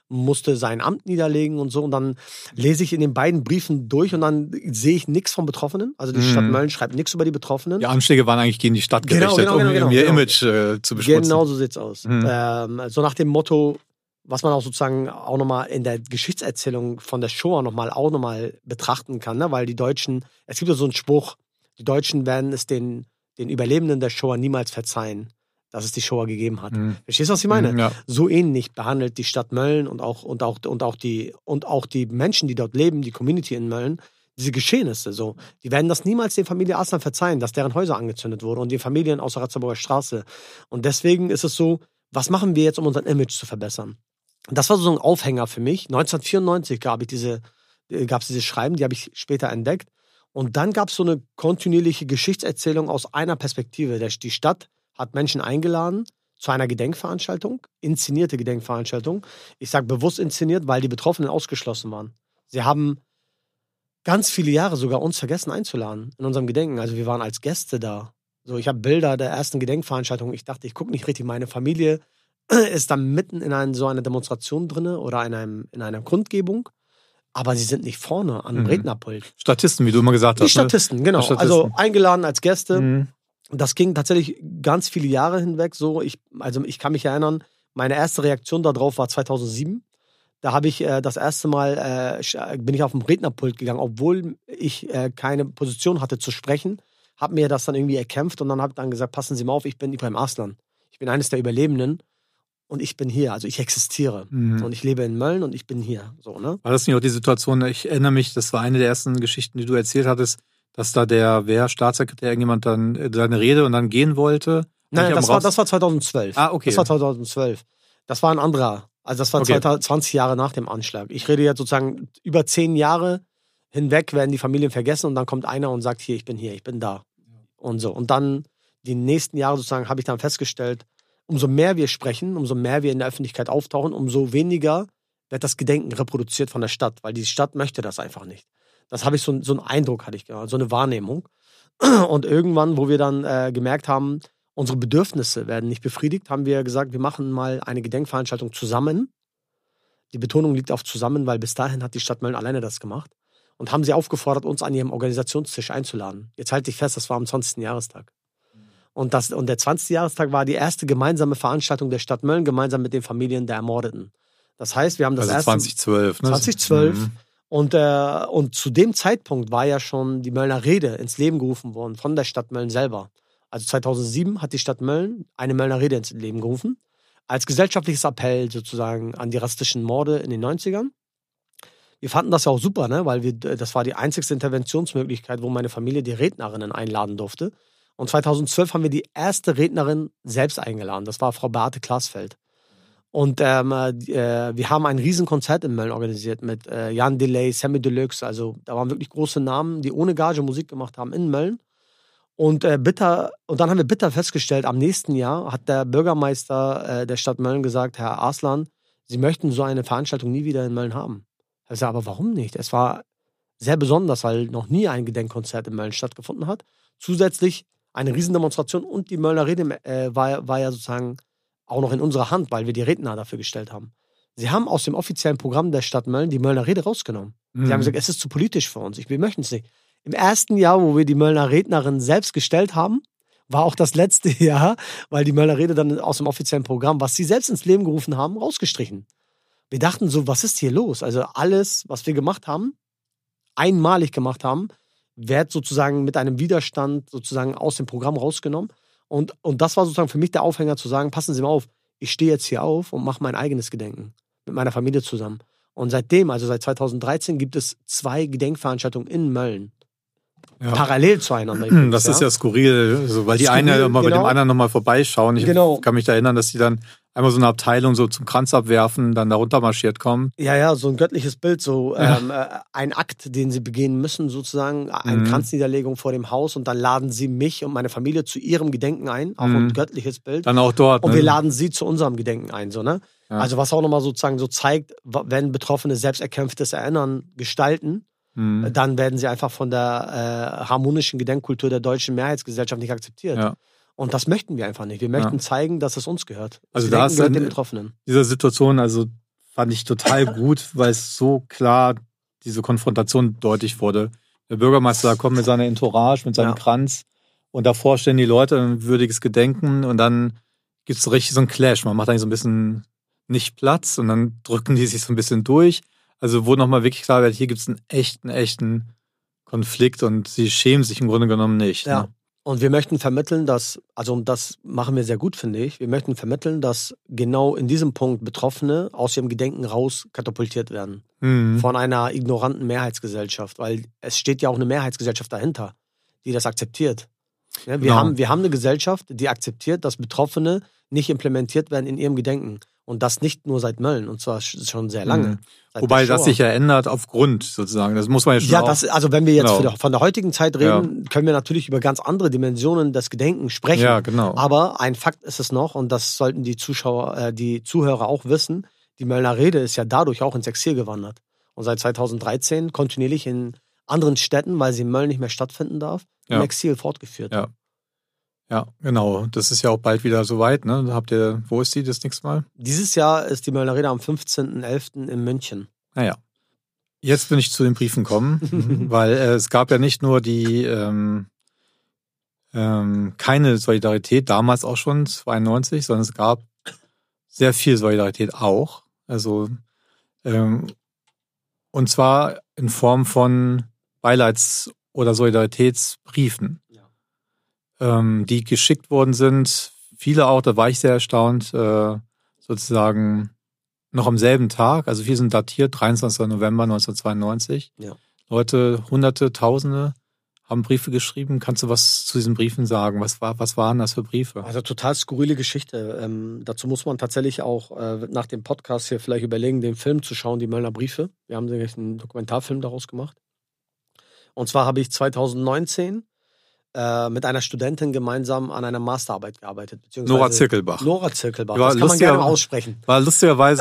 musste sein Amt niederlegen und so. Und dann lese ich in den beiden Briefen durch und dann sehe ich nichts von Betroffenen. Also die mhm. Stadt Mölln schreibt nichts über die Betroffenen. Die Anschläge waren eigentlich gegen die Stadt gerichtet, genau, genau, genau, um ihr genau. Image äh, zu beschmutzen. Genau so sieht's aus. Mhm. Ähm, so nach dem Motto, was man auch sozusagen auch nochmal in der Geschichtserzählung von der Shoah nochmal auch nochmal betrachten kann, ne? Weil die Deutschen, es gibt ja so einen Spruch, die Deutschen werden es den, den Überlebenden der Shoah niemals verzeihen, dass es die Shoah gegeben hat. Mhm. Verstehst du, was ich meine? Mhm, ja. So ähnlich behandelt die Stadt Mölln und auch, und, auch, und, auch die, und auch die Menschen, die dort leben, die Community in Mölln, diese Geschehnisse. So. Die werden das niemals der Familie Arslan verzeihen, dass deren Häuser angezündet wurden und die Familien aus der Ratzeburger Straße. Und deswegen ist es so, was machen wir jetzt, um unser Image zu verbessern? Und das war so ein Aufhänger für mich. neunzehnhundertvierundneunzig gab ich diese, gab es diese Schreiben, die habe ich später entdeckt. Und dann gab es so eine kontinuierliche Geschichtserzählung aus einer Perspektive. Die Stadt hat Menschen eingeladen zu einer Gedenkveranstaltung, inszenierte Gedenkveranstaltung. Ich sage bewusst inszeniert, weil die Betroffenen ausgeschlossen waren. Sie haben ganz viele Jahre sogar uns vergessen einzuladen in unserem Gedenken. Also wir waren als Gäste da. So, ich habe Bilder der ersten Gedenkveranstaltung. Ich dachte, ich gucke nicht richtig. Meine Familie ist dann mitten in ein, so einer Demonstration drin oder in, einem, in einer Kundgebung. Aber sie sind nicht vorne an dem mhm. Rednerpult. Statisten, wie du immer gesagt hast. Die Statisten, ne? genau. Statisten. Also eingeladen als Gäste. Mhm. Das ging tatsächlich ganz viele Jahre hinweg so. Ich, also ich kann mich erinnern, meine erste Reaktion darauf war zweitausendsieben. Da habe ich äh, das erste Mal, äh, bin ich auf dem Rednerpult gegangen, obwohl ich äh, keine Position hatte zu sprechen, habe mir das dann irgendwie erkämpft und dann habe dann gesagt, passen Sie mal auf, ich bin Ibrahim Arslan. Ich bin eines der Überlebenden und ich bin hier, also ich existiere. Mhm. Und ich lebe in Mölln und ich bin hier. So, ne? War das nicht auch die Situation, ich erinnere mich, das war eine der ersten Geschichten, die du erzählt hattest, dass da der Wehr-Staatssekretär irgendjemand dann seine Rede und dann gehen wollte? Nein, das war, das war zweitausendzwölf. Ah, okay. Das war zweitausendzwölf. Das war ein anderer. Also das war okay. zwanzig Jahre nach dem Anschlag. Ich rede jetzt sozusagen über zehn Jahre hinweg, werden die Familien vergessen und dann kommt einer und sagt, hier, ich bin hier, ich bin da. Und so. Und dann die nächsten Jahre sozusagen habe ich dann festgestellt, umso mehr wir sprechen, umso mehr wir in der Öffentlichkeit auftauchen, umso weniger wird das Gedenken reproduziert von der Stadt, weil die Stadt möchte das einfach nicht. Das habe ich so, so einen Eindruck, hatte ich, so eine Wahrnehmung. Und irgendwann, wo wir dann äh, gemerkt haben, unsere Bedürfnisse werden nicht befriedigt, haben wir gesagt, wir machen mal eine Gedenkveranstaltung zusammen. Die Betonung liegt auf zusammen, weil bis dahin hat die Stadt Mölln alleine das gemacht. Und haben sie aufgefordert, uns an ihrem Organisationstisch einzuladen. Jetzt halte ich fest, das war am zwanzigsten Jahrestag. Und, das, und der zwanzigste Jahrestag war die erste gemeinsame Veranstaltung der Stadt Mölln, gemeinsam mit den Familien der Ermordeten. Das heißt, wir haben das also erste... zweitausendzwölf, ne? zweitausendzwölf. Mhm. Und, äh, und zu dem Zeitpunkt war ja schon die Möllner Rede ins Leben gerufen worden von der Stadt Mölln selber. Also zweitausendsieben hat die Stadt Mölln eine Möllner Rede ins Leben gerufen, als gesellschaftliches Appell sozusagen an die rassistischen Morde in den neunzigern. Wir fanden das ja auch super, ne? Weil wir, das war die einzigste Interventionsmöglichkeit, wo meine Familie die Rednerinnen einladen durfte. Und zweitausendzwölf haben wir die erste Rednerin selbst eingeladen. Das war Frau Beate Klasfeld. Und ähm, äh, wir haben ein Riesenkonzert in Mölln organisiert mit äh, Jan Delay, Sammy Deluxe. Also da waren wirklich große Namen, die ohne Gage Musik gemacht haben in Mölln. Und, äh, bitter, und dann haben wir bitter festgestellt, am nächsten Jahr hat der Bürgermeister äh, der Stadt Mölln gesagt, Herr Arslan, Sie möchten so eine Veranstaltung nie wieder in Mölln haben. Ich habe gesagt, aber warum nicht? Es war sehr besonders, weil noch nie ein Gedenkkonzert in Mölln stattgefunden hat. Zusätzlich eine Riesendemonstration und die Möllner Rede äh, war, war ja sozusagen auch noch in unserer Hand, weil wir die Redner dafür gestellt haben. Sie haben aus dem offiziellen Programm der Stadt Mölln die Möllner Rede rausgenommen. Mhm. Sie haben gesagt, es ist zu politisch für uns. Ich, wir möchten es nicht. Im ersten Jahr, wo wir die Möllner Rednerin selbst gestellt haben, war auch das letzte Jahr, weil die Möllner Rede dann aus dem offiziellen Programm, was sie selbst ins Leben gerufen haben, rausgestrichen. Wir dachten so, was ist hier los? Also alles, was wir gemacht haben, einmalig gemacht haben, wird sozusagen mit einem Widerstand sozusagen aus dem Programm rausgenommen. Und, und das war sozusagen für mich der Aufhänger zu sagen, passen Sie mal auf, ich stehe jetzt hier auf und mache mein eigenes Gedenken mit meiner Familie zusammen. Und seitdem, also seit zweitausenddreizehn, gibt es zwei Gedenkveranstaltungen in Mölln. Ja. Parallel zueinander. Übrigens, das ja. ist ja skurril, also, weil die skurril, eine immer genau. bei dem anderen nochmal vorbeischauen. Ich genau. kann mich da erinnern, dass die dann einmal so eine Abteilung so zum Kranz abwerfen, dann da runter marschiert kommen. Ja, ja, so ein göttliches Bild, so ja. ähm, äh, ein Akt, den sie begehen müssen, sozusagen, eine mhm. Kranzniederlegung vor dem Haus und dann laden sie mich und meine Familie zu ihrem Gedenken ein, auch mhm. ein göttliches Bild. Dann auch dort. Und ne? wir laden sie zu unserem Gedenken ein, so, ne? Ja. Also was auch nochmal sozusagen so zeigt, wenn Betroffene selbsterkämpftes Erinnern gestalten, mhm. dann werden sie einfach von der äh, harmonischen Gedenkkultur der deutschen Mehrheitsgesellschaft nicht akzeptiert. Ja. Und das möchten wir einfach nicht. Wir möchten ja. zeigen, dass es uns gehört. Das also da ist gehört den Betroffenen. Dieser Situation, also fand ich total gut, weil es so klar diese Konfrontation deutlich wurde. Der Bürgermeister kommt mit seiner Entourage, mit seinem ja. Kranz und davor stehen die Leute ein würdiges Gedenken und dann gibt es so richtig so einen Clash. Man macht eigentlich so ein bisschen nicht Platz und dann drücken die sich so ein bisschen durch. Also wo nochmal wirklich klar wird, hier gibt es einen echten, echten Konflikt und sie schämen sich im Grunde genommen nicht. Ja. Ne? Und wir möchten vermitteln, dass, also das machen wir sehr gut, finde ich, wir möchten vermitteln, dass genau in diesem Punkt Betroffene aus ihrem Gedenken raus katapultiert werden. Mhm. Von einer ignoranten Mehrheitsgesellschaft, weil es steht ja auch eine Mehrheitsgesellschaft dahinter, die das akzeptiert. Ja, wir, genau. haben, wir haben eine Gesellschaft, die akzeptiert, dass Betroffene nicht implementiert werden in ihrem Gedenken. Und das nicht nur seit Mölln, und zwar schon sehr lange. Mhm. Wobei das sich ja ändert aufgrund sozusagen. Das muss man ja schon Ja, auch, das, also wenn wir jetzt genau. von der heutigen Zeit reden, ja. können wir natürlich über ganz andere Dimensionen des Gedenkens sprechen. Ja, genau. Aber ein Fakt ist es noch, und das sollten die Zuschauer, äh, die Zuhörer auch wissen, die Möllner Rede ist ja dadurch auch ins Exil gewandert. Und seit zweitausenddreizehn kontinuierlich in anderen Städten, weil sie in Mölln nicht mehr stattfinden darf, ja. im Exil fortgeführt. Ja. Ja, genau. Das ist ja auch bald wieder soweit, ne? Habt ihr, wo ist die das nächste Mal? Dieses Jahr ist die Möllner Rede am fünfzehnten elften in München. Naja. Jetzt bin ich zu den Briefen gekommen, weil äh, es gab ja nicht nur die ähm, ähm, keine Solidarität, damals auch schon, zweiundneunzig, sondern es gab sehr viel Solidarität auch. Also ähm, und zwar in Form von Beileids- oder Solidaritätsbriefen. Ähm, die geschickt worden sind, viele auch, da war ich sehr erstaunt, äh, sozusagen noch am selben Tag, also viele sind datiert, dreiundzwanzigster November neunzehnhundertzweiundneunzig. Ja. Leute, Hunderte, Tausende haben Briefe geschrieben. Kannst du was zu diesen Briefen sagen? Was war, was waren das für Briefe? Also total skurrile Geschichte. Ähm, dazu muss man tatsächlich auch äh, nach dem Podcast hier vielleicht überlegen, den Film zu schauen, die Möllner Briefe. Wir haben einen Dokumentarfilm daraus gemacht. Und zwar habe ich zweitausendneunzehn mit einer Studentin gemeinsam an einer Masterarbeit gearbeitet. Nora Zirkelbach. Nora Zirkelbach, das kann man gerne aussprechen. War lustigerweise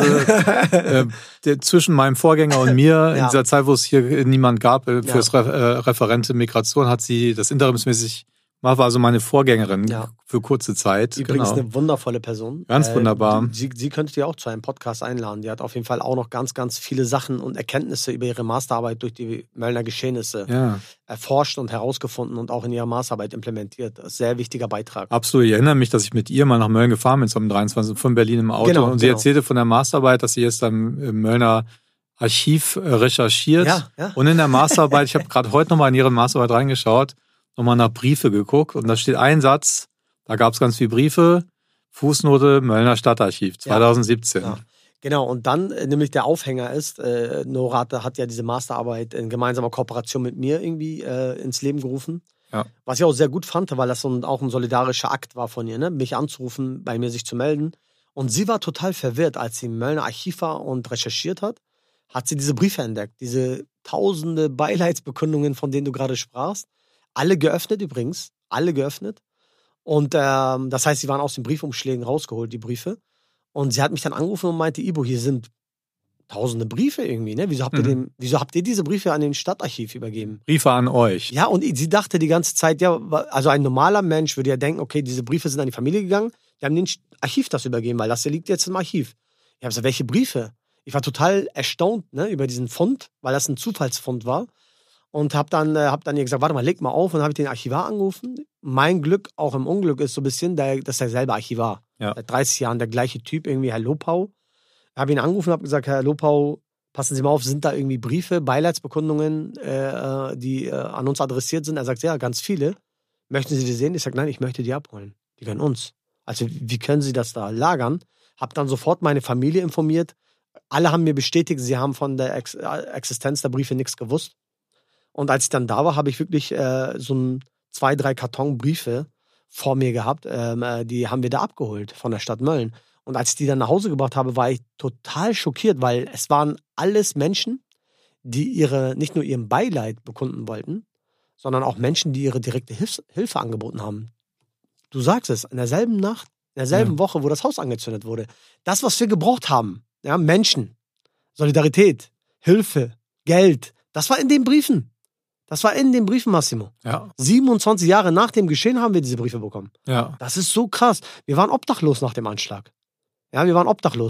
äh, der, zwischen meinem Vorgänger und mir, ja. in dieser Zeit, wo es hier niemand gab, äh, fürs ja. Re äh, Referente Migration, hat sie das interimsmäßig gemacht, war also meine Vorgängerin ja. für kurze Zeit. Übrigens genau. eine wundervolle Person. Ganz äh, wunderbar. Sie, sie könnte ihr auch zu einem Podcast einladen. Die hat auf jeden Fall auch noch ganz, ganz viele Sachen und Erkenntnisse über ihre Masterarbeit durch die Möllner Geschehnisse ja. erforscht und herausgefunden und auch in ihrer Masterarbeit implementiert. Das ist ein sehr wichtiger Beitrag. Absolut. Ich erinnere mich, dass ich mit ihr mal nach Mölln gefahren bin, zum dreiundzwanzigsten von Berlin im Auto. Genau, und sie genau. erzählte von der Masterarbeit, dass sie jetzt am Möllner Archiv recherchiert. Ja, ja. Und in der Masterarbeit, ich habe gerade heute nochmal in ihre Masterarbeit reingeschaut, nochmal nach Briefe geguckt und da steht ein Satz, da gab es ganz viele Briefe, Fußnote Möllner Stadtarchiv zweitausendsiebzehn. Ja, ja. Genau, und dann äh, nämlich der Aufhänger ist, äh, Nora hat ja diese Masterarbeit in gemeinsamer Kooperation mit mir irgendwie äh, ins Leben gerufen. Ja. Was ich auch sehr gut fand, weil das so ein, auch ein solidarischer Akt war von ihr, ne? Mich anzurufen, bei mir sich zu melden. Und sie war total verwirrt, als sie im Möllner Archiv war und recherchiert hat, hat sie diese Briefe entdeckt, diese tausende Beileidsbekundungen, von denen du gerade sprachst. Alle geöffnet übrigens, alle geöffnet. Und ähm, das heißt, sie waren aus den Briefumschlägen rausgeholt, die Briefe. Und sie hat mich dann angerufen und meinte, Ibo, hier sind tausende Briefe irgendwie, ne? Wieso habt, ihr Mhm. den, wieso habt ihr diese Briefe an den Stadtarchiv übergeben? Briefe an euch. Ja, und sie dachte die ganze Zeit, ja, also ein normaler Mensch würde ja denken, okay, diese Briefe sind an die Familie gegangen, die haben den Archiv das übergeben, weil das hier liegt jetzt im Archiv. Ich habe gesagt, welche Briefe? Ich war total erstaunt, ne, über diesen Fund, weil das ein Zufallsfund war. Und hab dann, äh, hab dann ihr gesagt, warte mal, leg mal auf. Und dann habe ich den Archivar angerufen. Mein Glück, auch im Unglück, ist so ein bisschen, der, dass derselbe Archivar. Ja. Seit dreißig Jahren der gleiche Typ, irgendwie Herr Lopau. Ich habe ihn angerufen und habe gesagt, Herr Lopau, passen Sie mal auf, sind da irgendwie Briefe, Beileidsbekundungen, äh, die äh, an uns adressiert sind? Er sagt, ja, ganz viele. Möchten Sie die sehen? Ich sage, nein, ich möchte die abholen. Die gehören uns. Also wie können Sie das da lagern? Hab dann sofort meine Familie informiert. Alle haben mir bestätigt, sie haben von der Ex- Existenz der Briefe nichts gewusst. Und als ich dann da war, habe ich wirklich äh, so ein zwei, drei Karton Briefe vor mir gehabt. Ähm, äh, die haben wir da abgeholt von der Stadt Mölln. Und als ich die dann nach Hause gebracht habe, war ich total schockiert, weil es waren alles Menschen, die ihre nicht nur ihren Beileid bekunden wollten, sondern auch Menschen, die ihre direkte Hilfs- Hilfe angeboten haben. Du sagst es, in derselben Nacht, in derselben Ja. Woche, wo das Haus angezündet wurde. Das, was wir gebraucht haben, ja, Menschen, Solidarität, Hilfe, Geld, das war in den Briefen. Das war in den Briefen, Massimo. Ja. siebenundzwanzig Jahre nach dem Geschehen haben wir diese Briefe bekommen. Ja. Das ist so krass. Wir waren obdachlos nach dem Anschlag. Ja, wir waren obdachlos.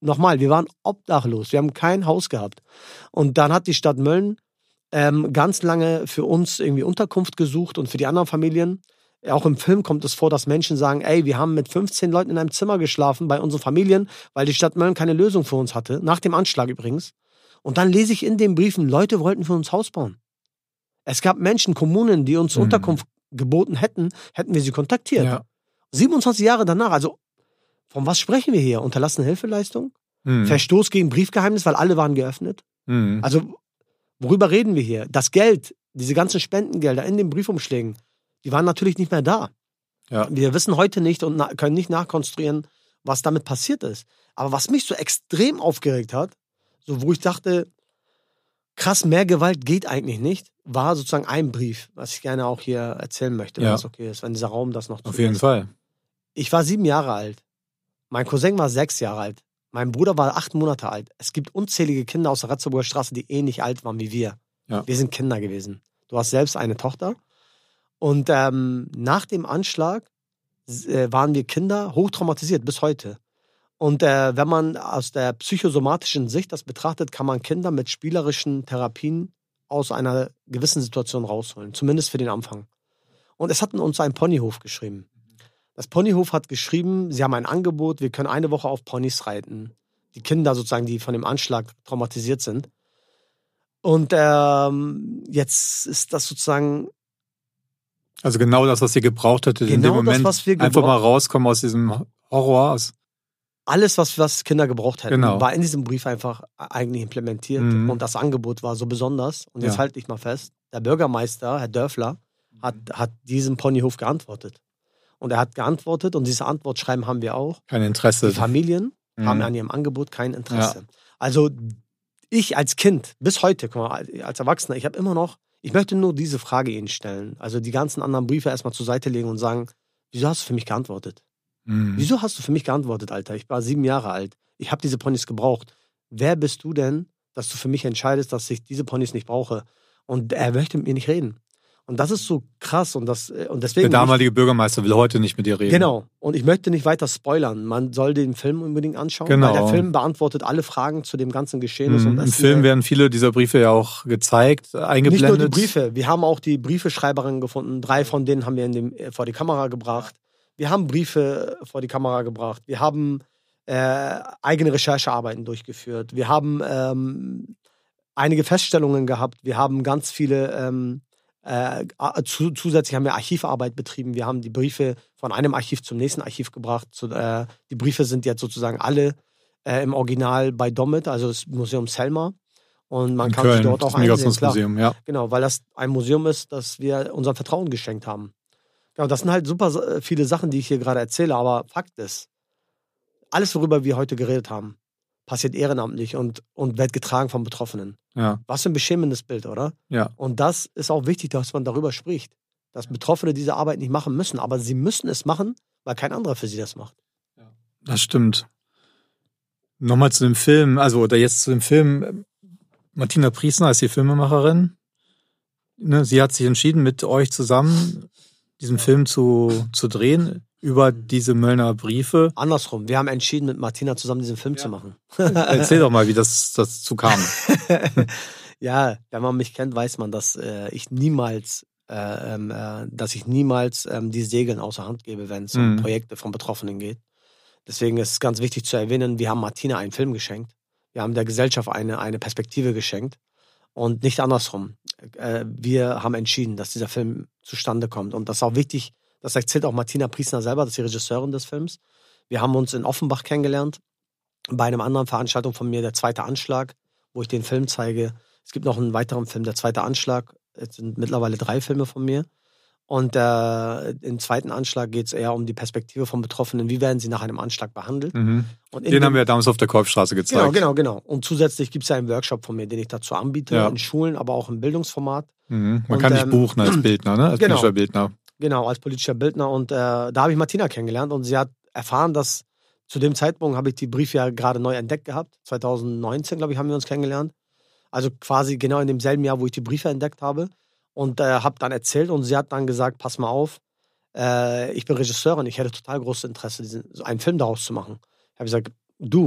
nochmal, wir waren obdachlos, wir haben kein Haus gehabt. Und dann hat die Stadt Mölln ähm, ganz lange für uns irgendwie Unterkunft gesucht und für die anderen Familien. Auch im Film kommt es vor, dass Menschen sagen, ey, wir haben mit fünfzehn Leuten in einem Zimmer geschlafen bei unseren Familien, weil die Stadt Mölln keine Lösung für uns hatte, nach dem Anschlag übrigens. Und dann lese ich in den Briefen, Leute wollten für uns Haus bauen. Es gab Menschen, Kommunen, die uns mhm. Unterkunft geboten hätten, hätten wir sie kontaktiert. Ja. siebenundzwanzig Jahre danach, also von was sprechen wir hier? Unterlassene Hilfeleistung? Mhm. Verstoß gegen Briefgeheimnis, weil alle waren geöffnet? Mhm. Also worüber reden wir hier? Das Geld, diese ganzen Spendengelder in den Briefumschlägen, die waren natürlich nicht mehr da. Ja. Wir wissen heute nicht und na- können nicht nachkonstruieren, was damit passiert ist. Aber was mich so extrem aufgeregt hat, so wo ich dachte, krass, mehr Gewalt geht eigentlich nicht, war sozusagen ein Brief, was ich gerne auch hier erzählen möchte, wenn ja. es okay ist, wenn dieser Raum das noch zulässt. Auf jeden Fall. Ich war sieben Jahre alt. Mein Cousin war sechs Jahre alt. Mein Bruder war acht Monate alt. Es gibt unzählige Kinder aus der Ratzeburger Straße, die ähnlich alt waren wie wir. Ja. Wir sind Kinder gewesen. Du hast selbst eine Tochter. Und ähm, nach dem Anschlag äh, waren wir Kinder hochtraumatisiert bis heute. Und äh, wenn man aus der psychosomatischen Sicht das betrachtet, kann man Kinder mit spielerischen Therapien aus einer gewissen Situation rausholen. Zumindest für den Anfang. Und es hat uns ein Ponyhof geschrieben. Das Ponyhof hat geschrieben, sie haben ein Angebot, wir können eine Woche auf Ponys reiten. Die Kinder sozusagen, die von dem Anschlag traumatisiert sind. Und ähm, jetzt ist das sozusagen... Also genau das, was ihr gebraucht hättet, genau in dem Moment das, was wir einfach mal rauskommen aus diesem Horror. Aus Alles, was, was Kinder gebraucht hätten, genau. war in diesem Brief einfach eigentlich implementiert. Mhm. Und das Angebot war so besonders. Und jetzt ja. halte ich mal fest, der Bürgermeister, Herr Dörfler, hat, hat diesem Ponyhof geantwortet. Und er hat geantwortet und diese Antwortschreiben haben wir auch. Kein Interesse. Die Familien mhm. haben an ihrem Angebot kein Interesse. Ja. Also ich als Kind, bis heute, guck mal, als Erwachsener, ich habe immer noch, ich möchte nur diese Frage Ihnen stellen. Also die ganzen anderen Briefe erstmal zur Seite legen und sagen, wieso hast du für mich geantwortet? Mhm. Wieso hast du für mich geantwortet, Alter? Ich war sieben Jahre alt. Ich habe diese Ponys gebraucht. Wer bist du denn, dass du für mich entscheidest, dass ich diese Ponys nicht brauche? Und er möchte mit mir nicht reden. Und das ist so krass. Und, das, und deswegen der damalige ich, Bürgermeister will heute nicht mit dir reden. Genau. Und ich möchte nicht weiter spoilern. Man soll den Film unbedingt anschauen. Genau. Weil der Film beantwortet alle Fragen zu dem ganzen Geschehen. Mhm. Und Im Film werden viele dieser Briefe ja auch gezeigt, eingeblendet. Nicht nur die Briefe. Wir haben auch die Briefeschreiberinnen gefunden. Drei von denen haben wir in dem, vor die Kamera gebracht. Wir haben Briefe vor die Kamera gebracht. Wir haben äh, eigene Recherchearbeiten durchgeführt. Wir haben ähm, einige Feststellungen gehabt. Wir haben ganz viele, ähm, äh, zu, zusätzlich haben wir Archivarbeit betrieben. Wir haben die Briefe von einem Archiv zum nächsten Archiv gebracht. Zu, äh, die Briefe sind jetzt sozusagen alle äh, im Original bei Domit, also das Museum Selma. Und man in kann Köln, sich dort auch das Migrationsmuseum, ja. Genau, weil das ein Museum ist, das wir unser Vertrauen geschenkt haben. Genau, das sind halt super viele Sachen, die ich hier gerade erzähle, aber Fakt ist, alles, worüber wir heute geredet haben, passiert ehrenamtlich und, und wird getragen von Betroffenen. Ja. Was für ein beschämendes Bild, oder? Ja. Und das ist auch wichtig, dass man darüber spricht, dass Betroffene diese Arbeit nicht machen müssen, aber sie müssen es machen, weil kein anderer für sie das macht. Das stimmt. Nochmal zu dem Film, also oder jetzt zu dem Film, Martina Priesner ist die Filmemacherin. Ne, sie hat sich entschieden, mit euch zusammen diesen Film zu, zu drehen über diese Möllner Briefe. Andersrum, wir haben entschieden, mit Martina zusammen diesen Film ja. zu machen. Erzähl doch mal, wie das dazu kam. Ja, wenn man mich kennt, weiß man, dass äh, ich niemals, äh, äh, dass ich niemals ähm, die Segeln außer Hand gebe, wenn es um mhm. Projekte von Betroffenen geht. Deswegen ist es ganz wichtig zu erwähnen, wir haben Martina einen Film geschenkt. Wir haben der Gesellschaft eine, eine Perspektive geschenkt. Und nicht andersrum. Wir haben entschieden, dass dieser Film zustande kommt. Und das ist auch wichtig, das erzählt auch Martina Priesner selber, das ist die Regisseurin des Films. Wir haben uns in Offenbach kennengelernt, bei einer anderen Veranstaltung von mir, der zweite Anschlag, wo ich den Film zeige. Es gibt noch einen weiteren Film, der zweite Anschlag. Es sind mittlerweile drei Filme von mir. Und äh, im zweiten Anschlag geht es eher um die Perspektive von Betroffenen. Wie werden sie nach einem Anschlag behandelt? Mhm. Und den haben wir damals auf der Kolbstraße gezeigt. Genau, genau, genau. Und zusätzlich gibt es ja einen Workshop von mir, den ich dazu anbiete, ja. in Schulen, aber auch im Bildungsformat. Mhm. Man und, kann dich ähm, buchen als Bildner, ne? Als genau, politischer Bildner. Genau, als politischer Bildner. Und äh, da habe ich Martina kennengelernt und sie hat erfahren, dass zu dem Zeitpunkt habe ich die Briefe ja gerade neu entdeckt gehabt. zwanzig neunzehn, glaube ich, haben wir uns kennengelernt. Also quasi genau in demselben Jahr, wo ich die Briefe entdeckt habe. Und äh, habe dann erzählt und sie hat dann gesagt, pass mal auf, äh, ich bin Regisseurin, ich hätte total großes Interesse, diesen, so einen Film daraus zu machen. Ich habe gesagt, du,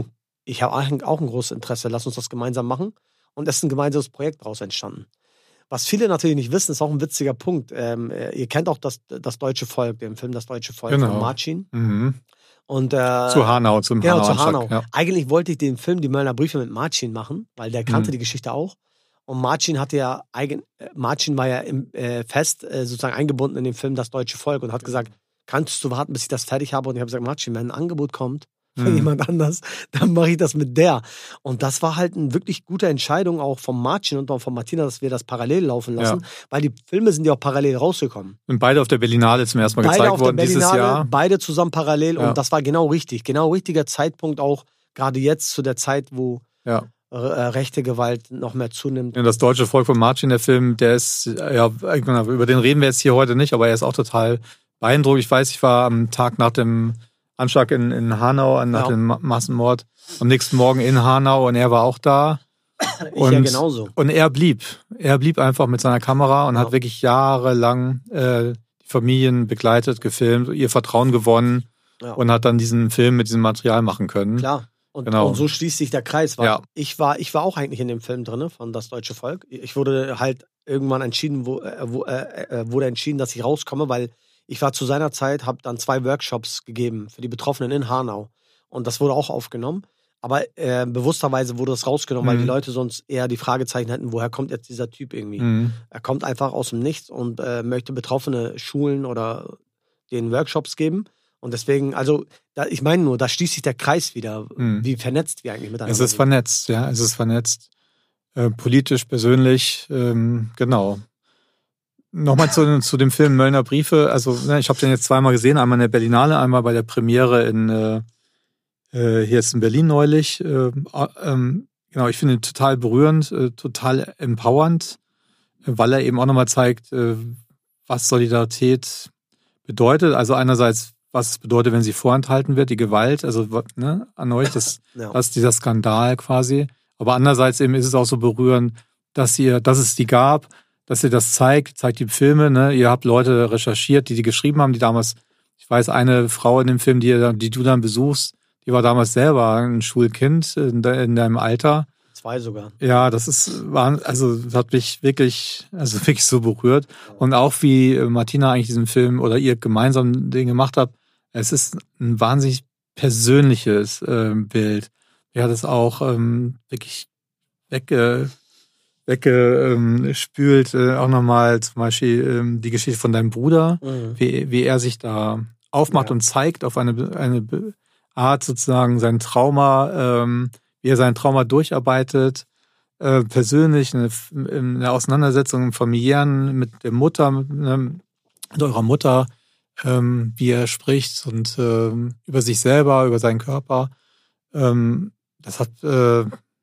ich habe auch ein großes Interesse, lass uns das gemeinsam machen. Und es ist ein gemeinsames Projekt daraus entstanden. Was viele natürlich nicht wissen, ist auch ein witziger Punkt. Ähm, ihr kennt auch das, das deutsche Volk, den Film Das deutsche Volk Genau. von Marcin. Mhm. Und, äh, zu Hanau, zum genau, Hanau. zu Hanau. Ja. Eigentlich wollte ich den Film Die Möllner Briefe mit Marcin machen, weil der kannte Mhm. die Geschichte auch. Und Marcin hatte ja eigen, Marcin war ja im, äh, fest äh, sozusagen eingebunden in den Film Das deutsche Volk und hat gesagt, kannst du warten, bis ich das fertig habe? Und ich habe gesagt, Marcin, wenn ein Angebot kommt von Mhm. jemand anders, dann mache ich das mit der. Und das war halt eine wirklich gute Entscheidung auch von Marcin und auch von Martina, dass wir das parallel laufen lassen, Ja. weil die Filme sind ja auch parallel rausgekommen. Und beide auf der Berlinale zum ersten Mal Beide gezeigt auf der worden dieses Berlinale, Jahr. beide zusammen parallel Ja. und das war genau richtig. Genau richtiger Zeitpunkt auch, gerade jetzt zu der Zeit, wo Ja. äh, rechte Gewalt noch mehr zunimmt. Ja, das deutsche Volk von Marcin, der Film, der ist, ja, über den reden wir jetzt hier heute nicht, aber er ist auch total beeindruckend. Ich weiß, ich war am Tag nach dem Anschlag in, in Hanau, nach Ja. dem Ma- Massenmord, am nächsten Morgen in Hanau und er war auch da. Ich und, ja genauso. Und er blieb. Er blieb einfach mit seiner Kamera und Ja. hat wirklich jahrelang äh, die Familien begleitet, gefilmt, ihr Vertrauen gewonnen Ja. und hat dann diesen Film mit diesem Material machen können. Klar. Und, Genau. und so schließt sich der Kreis. Weil Ja. ich, war, ich war auch eigentlich in dem Film drin, von Das deutsche Volk. Ich wurde halt irgendwann entschieden, wo, äh, wo, äh, wurde entschieden, dass ich rauskomme, weil ich war zu seiner Zeit, habe dann zwei Workshops gegeben für die Betroffenen in Hanau. Und das wurde auch aufgenommen. Aber äh, bewussterweise wurde das rausgenommen, weil Mhm. die Leute sonst eher die Fragezeichen hätten, woher kommt jetzt dieser Typ irgendwie? Mhm. Er kommt einfach aus dem Nichts und äh, möchte Betroffene schulen oder den Workshops geben. Und deswegen, also, da, ich meine nur, da schließt sich der Kreis wieder, Mhm. wie vernetzt wir eigentlich miteinander Es ist sind. vernetzt, ja, es ist vernetzt. Äh, politisch, persönlich, ähm, genau. Nochmal zu, zu dem Film Möllner Briefe. Also, ne, ich habe den jetzt zweimal gesehen, einmal in der Berlinale, einmal bei der Premiere in äh, äh, hier jetzt in Berlin neulich. Äh, ähm, genau, ich finde ihn total berührend, äh, total empowernd, äh, weil er eben auch nochmal zeigt, äh, was Solidarität bedeutet. Also einerseits, was es bedeutet, wenn sie vorenthalten wird, die Gewalt, also ne, an euch, das, Ja. das ist dieser Skandal quasi. Aber andererseits eben ist es auch so berührend, dass ihr, dass es die gab, dass ihr das zeigt, zeigt die Filme, ne? Ihr habt Leute recherchiert, die die geschrieben haben, die damals, ich weiß, eine Frau in dem Film, die, ihr- die du dann besuchst, die war damals selber ein Schulkind in, de, in deinem Alter. Zwei sogar. Ja, das ist, war, also, das hat mich wirklich, also wirklich so berührt. Und auch wie Martina eigentlich diesen Film oder ihr gemeinsam den gemacht habt, es ist ein wahnsinnig persönliches äh, Bild. Mir hat es auch ähm, wirklich wegge, weggespült, äh, auch nochmal zum Beispiel ähm, die Geschichte von deinem Bruder, Mhm. wie, wie er sich da aufmacht Ja. und zeigt auf eine, eine Art sozusagen sein Trauma, ähm, wie er sein Trauma durcharbeitet, äh, persönlich, eine, eine Auseinandersetzung im familiären mit der Mutter, mit, ähm, mit eurer Mutter, ähm, wie er spricht und ähm, über sich selber, über seinen Körper. Ähm, das hat, äh,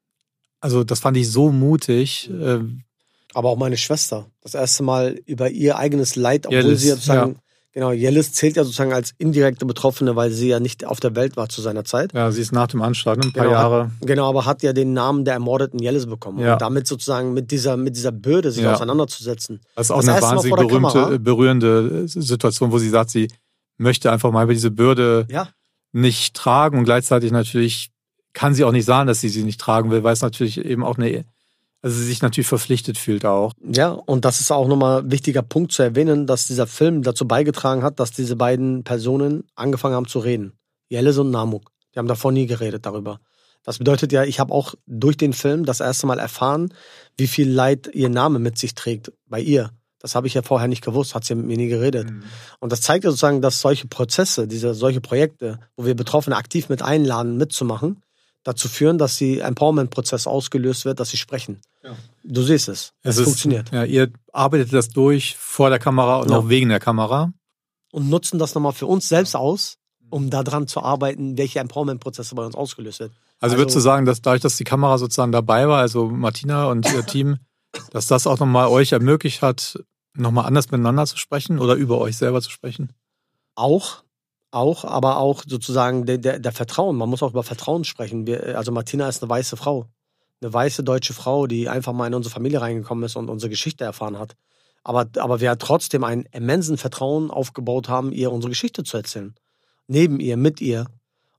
also das fand ich so mutig. Äh, Aber auch meine Schwester. Das erste Mal über ihr eigenes Leid, obwohl Jellis, sie ja sozusagen, ja. genau, Jellis zählt ja sozusagen als indirekte Betroffene, weil sie ja nicht auf der Welt war zu seiner Zeit. ja, sie ist nach dem Anschlag, ein paar Genau, Jahre. Hat, genau, aber hat ja den Namen der ermordeten Jellis bekommen. Ja. Und damit sozusagen mit dieser, mit dieser Bürde sich Ja. auseinanderzusetzen. Das ist auch Das eine erste Mal wahnsinnig vor der Kamera. berühmte, berührende Situation, wo sie sagt, sie möchte einfach mal über diese Bürde Ja. nicht tragen und gleichzeitig natürlich kann sie auch nicht sagen, dass sie sie nicht tragen will, weil es natürlich eben auch eine, also sie sich natürlich verpflichtet fühlt auch. Ja, und das ist auch nochmal ein wichtiger Punkt zu erwähnen, dass dieser Film dazu beigetragen hat, dass diese beiden Personen angefangen haben zu reden. Jellis und Namuk. Die haben davor nie geredet darüber. Das bedeutet ja, ich habe auch durch den Film das erste Mal erfahren, wie viel Leid ihr Name mit sich trägt bei ihr. Das habe ich ja vorher nicht gewusst, hat sie mit mir nie geredet. Mhm. Und das zeigt ja sozusagen, dass solche Prozesse, diese solche Projekte, wo wir Betroffene aktiv mit einladen, mitzumachen, dazu führen, dass die Empowerment-Prozess ausgelöst wird, dass sie sprechen. Ja. Du siehst es. Es, Es ist, funktioniert. Ja, ihr arbeitet das durch vor der Kamera und Ja. auch wegen der Kamera. Und nutzen das nochmal für uns selbst aus, um daran zu arbeiten, welche Empowerment-Prozesse bei uns ausgelöst wird. Also, Also- würdest du sagen, dass dadurch, dass die Kamera sozusagen dabei war, also Martina und ihr Team, dass das auch nochmal euch ermöglicht hat, nochmal anders miteinander zu sprechen oder über euch selber zu sprechen? Auch, auch, aber auch sozusagen der, der, der Vertrauen. Man muss auch über Vertrauen sprechen. Wir, also Martina ist eine weiße Frau. Eine weiße deutsche Frau, die einfach mal in unsere Familie reingekommen ist und unsere Geschichte erfahren hat. Aber, aber wir trotzdem einen immensen Vertrauen aufgebaut haben, ihr unsere Geschichte zu erzählen. Neben ihr, mit ihr.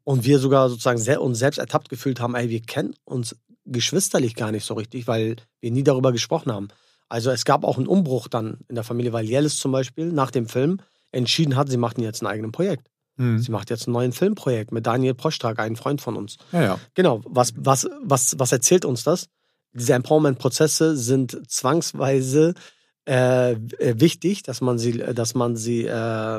Und wir sogar sozusagen sehr, uns selbst ertappt gefühlt haben, ey, wir kennen uns geschwisterlich gar nicht so richtig, weil wir nie darüber gesprochen haben. Also es gab auch einen Umbruch dann in der Familie, weil Yellis zum Beispiel nach dem Film entschieden hat, sie macht jetzt ein eigenes Projekt. Mhm. Sie macht jetzt ein neues Filmprojekt mit Daniel Prostrak, einem Freund von uns. Ja, ja. Genau, was, was, was, was erzählt uns das? Diese Empowerment-Prozesse sind zwangsweise äh, wichtig, dass man sie, dass man sie, äh,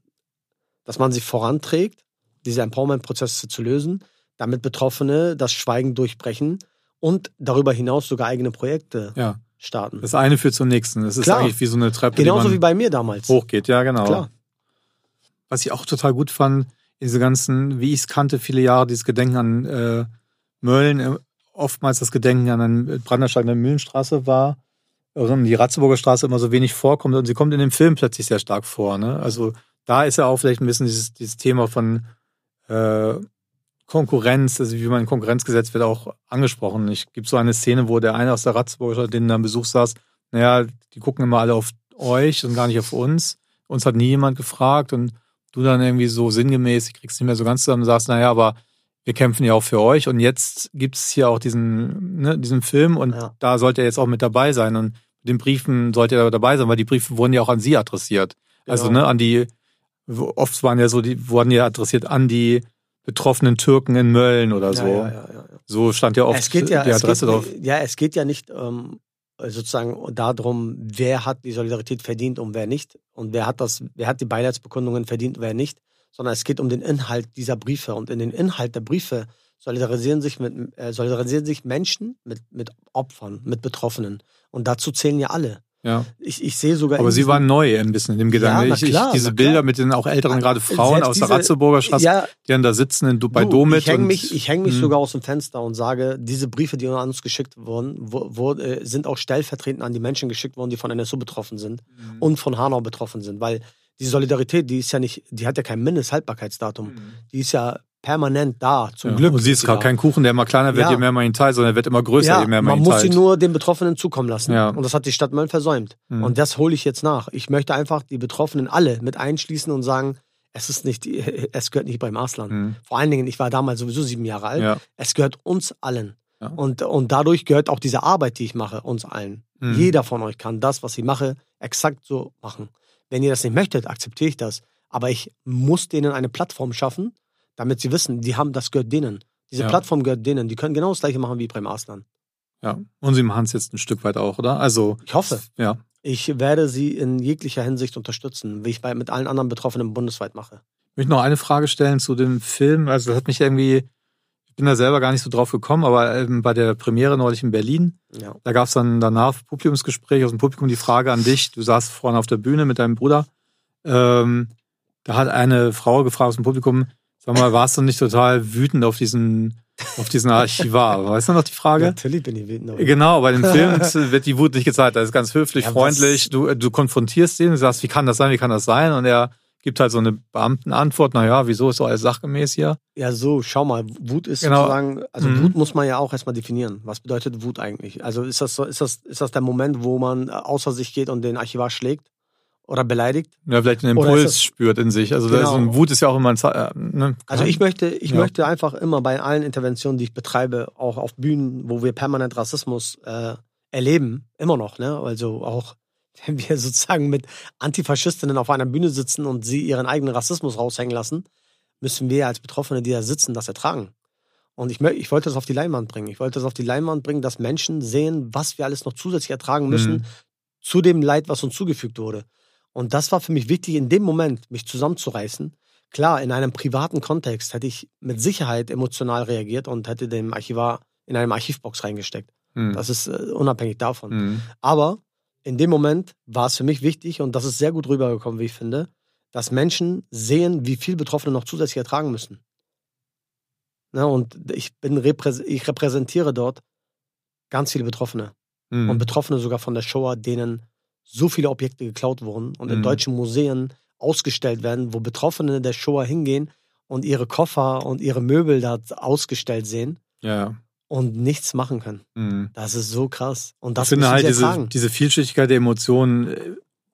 dass man sie voranträgt, diese Empowerment-Prozesse zu lösen, damit Betroffene das Schweigen durchbrechen und darüber hinaus sogar eigene Projekte ja. starten. Das eine führt zum nächsten. Das ist Klar. eigentlich wie so eine Treppe, genauso die man wie bei mir damals hochgeht. Ja, genau. Klar. Was ich auch total gut fand, diese ganzen, wie ich es kannte, viele Jahre, dieses Gedenken an äh, Mölln, äh, oftmals das Gedenken an einen Brandersteig in der Mühlenstraße war, die Ratzeburger Straße immer so wenig vorkommt und sie kommt in dem Film plötzlich sehr stark vor. Ne? Also da ist ja auch vielleicht ein bisschen dieses, dieses Thema von äh, Konkurrenz, also wie man in Konkurrenz gesetzt wird, auch angesprochen. Ich gibt so eine Szene, wo der eine aus der Ratzeburger Straße, den da am Besuch saß, naja, die gucken immer alle auf euch und gar nicht auf uns. Uns hat nie jemand gefragt und du dann irgendwie so sinngemäß, ich krieg's nicht mehr so ganz zusammen, sagst, naja, aber wir kämpfen ja auch für euch und jetzt gibt's hier auch diesen, ne, diesen Film und ja. da sollt ihr jetzt auch mit dabei sein und mit den Briefen sollt ihr dabei sein, weil die Briefe wurden ja auch an sie adressiert. Genau. Also, ne, an die, oft waren ja so, die wurden ja adressiert an die betroffenen Türken in Mölln oder so. Ja, ja, ja, ja. So stand ja oft ja, die Adresse geht, drauf. Ja, es geht ja nicht ähm, sozusagen darum, wer hat die Solidarität verdient und wer nicht. Und wer hat das, wer hat die Beileidsbekundungen verdient und wer nicht. Sondern es geht um den Inhalt dieser Briefe. Und in den Inhalt der Briefe solidarisieren sich, mit, äh, solidarisieren sich Menschen mit, mit Opfern, mit Betroffenen. Und dazu zählen ja alle. Ja. Ich, ich sehe sogar. Aber sie waren neu ein bisschen in dem Gedanken. Ja, ich, klar, ich, diese Bilder mit den auch älteren, gerade Frauen Selbst aus diese, der Ratzeburger Straße, ja, die dann da sitzen in Dubai du, Domit. Ich hänge und, mich, ich häng mich mh. sogar aus dem Fenster und sage, diese Briefe, die an uns geschickt wurden, wo, wo, äh, sind auch stellvertretend an die Menschen geschickt worden, die von N S U betroffen sind mhm. und von Hanau betroffen sind. Weil die Solidarität, die ist ja nicht, die hat ja kein Mindesthaltbarkeitsdatum. Mhm. Die ist ja permanent da, zum ja. Glück. Und sie ist gar kein Kuchen, der immer kleiner wird, ja. je mehr man ihn teilt, sondern er wird immer größer, ja, je mehr man, man ihn muss teilt. sie nur den Betroffenen zukommen lassen. Ja. Und das hat die Stadt Mölln versäumt. Mhm. Und das hole ich jetzt nach. Ich möchte einfach die Betroffenen alle mit einschließen und sagen, es ist nicht, es gehört nicht beim Arslan. Mhm. Vor allen Dingen, ich war damals sowieso sieben Jahre alt. Ja. Es gehört uns allen. Ja. Und, und dadurch gehört auch diese Arbeit, die ich mache, uns allen. Mhm. Jeder von euch kann das, was ich mache, exakt so machen. Wenn ihr das nicht möchtet, akzeptiere ich das. Aber ich muss denen eine Plattform schaffen, damit sie wissen, die haben, das gehört denen. Diese ja. Plattform gehört denen. Die können genau das Gleiche machen wie Prem Arslan. Ja, und sie machen es jetzt ein Stück weit auch, oder? Also ich hoffe. Ja. Ich werde sie in jeglicher Hinsicht unterstützen, wie ich bei, mit allen anderen Betroffenen bundesweit mache. Ich möchte noch eine Frage stellen zu dem Film. Also das hat mich irgendwie, ich bin da selber gar nicht so drauf gekommen, aber ähm, bei der Premiere neulich in Berlin, ja. da gab es dann danach Publikumsgespräch aus dem Publikum, die Frage an dich. Du saßt vorne auf der Bühne mit deinem Bruder. Ähm, da hat eine Frau gefragt aus dem Publikum, sag mal, warst du nicht total wütend auf diesen, auf diesen Archivar? Weißt du noch die Frage? Ja, natürlich bin ich wütend. Aber. Genau, bei dem Film wird die Wut nicht gezeigt. Er ist ganz höflich, ja, freundlich. Du, du konfrontierst ihn, du sagst, wie kann das sein, wie kann das sein? Und er gibt halt so eine Beamtenantwort, naja, wieso ist doch alles sachgemäß hier? Ja, so, schau mal, Wut ist genau. sozusagen, also mhm. Wut muss man ja auch erstmal definieren. Was bedeutet Wut eigentlich? Also ist das so, ist das, ist das der Moment, wo man außer sich geht und den Archivar schlägt? Oder beleidigt. Ja, vielleicht einen Impuls spürt in sich. Also genau. so ein Wut ist ja auch immer ein... Äh, ne? Also ich möchte, ich ja. möchte einfach immer bei allen Interventionen, die ich betreibe, auch auf Bühnen, wo wir permanent Rassismus äh, erleben, immer noch, ne? Also auch, wenn wir sozusagen mit Antifaschistinnen auf einer Bühne sitzen und sie ihren eigenen Rassismus raushängen lassen, müssen wir als Betroffene, die da sitzen, das ertragen. Und ich, ich wollte das auf die Leinwand bringen. Ich wollte das auf die Leinwand bringen, dass Menschen sehen, was wir alles noch zusätzlich ertragen müssen, mhm. zu dem Leid, was uns zugefügt wurde. Und das war für mich wichtig, in dem Moment mich zusammenzureißen. Klar, in einem privaten Kontext hätte ich mit Sicherheit emotional reagiert und hätte den Archivar in eine Archivbox reingesteckt. Mhm. Das ist äh, unabhängig davon. Mhm. Aber in dem Moment war es für mich wichtig, und das ist sehr gut rübergekommen, wie ich finde, dass Menschen sehen, wie viel Betroffene noch zusätzlich ertragen müssen. Ja, und ich, bin, ich repräsentiere dort ganz viele Betroffene. Mhm. Und Betroffene sogar von der Shoah, denen so viele Objekte geklaut wurden und in mhm. deutschen Museen ausgestellt werden, wo Betroffene der Shoah hingehen und ihre Koffer und ihre Möbel da ausgestellt sehen ja. und nichts machen können. Mhm. Das ist so krass. Und das ich finde halt diese, diese Vielschichtigkeit der Emotionen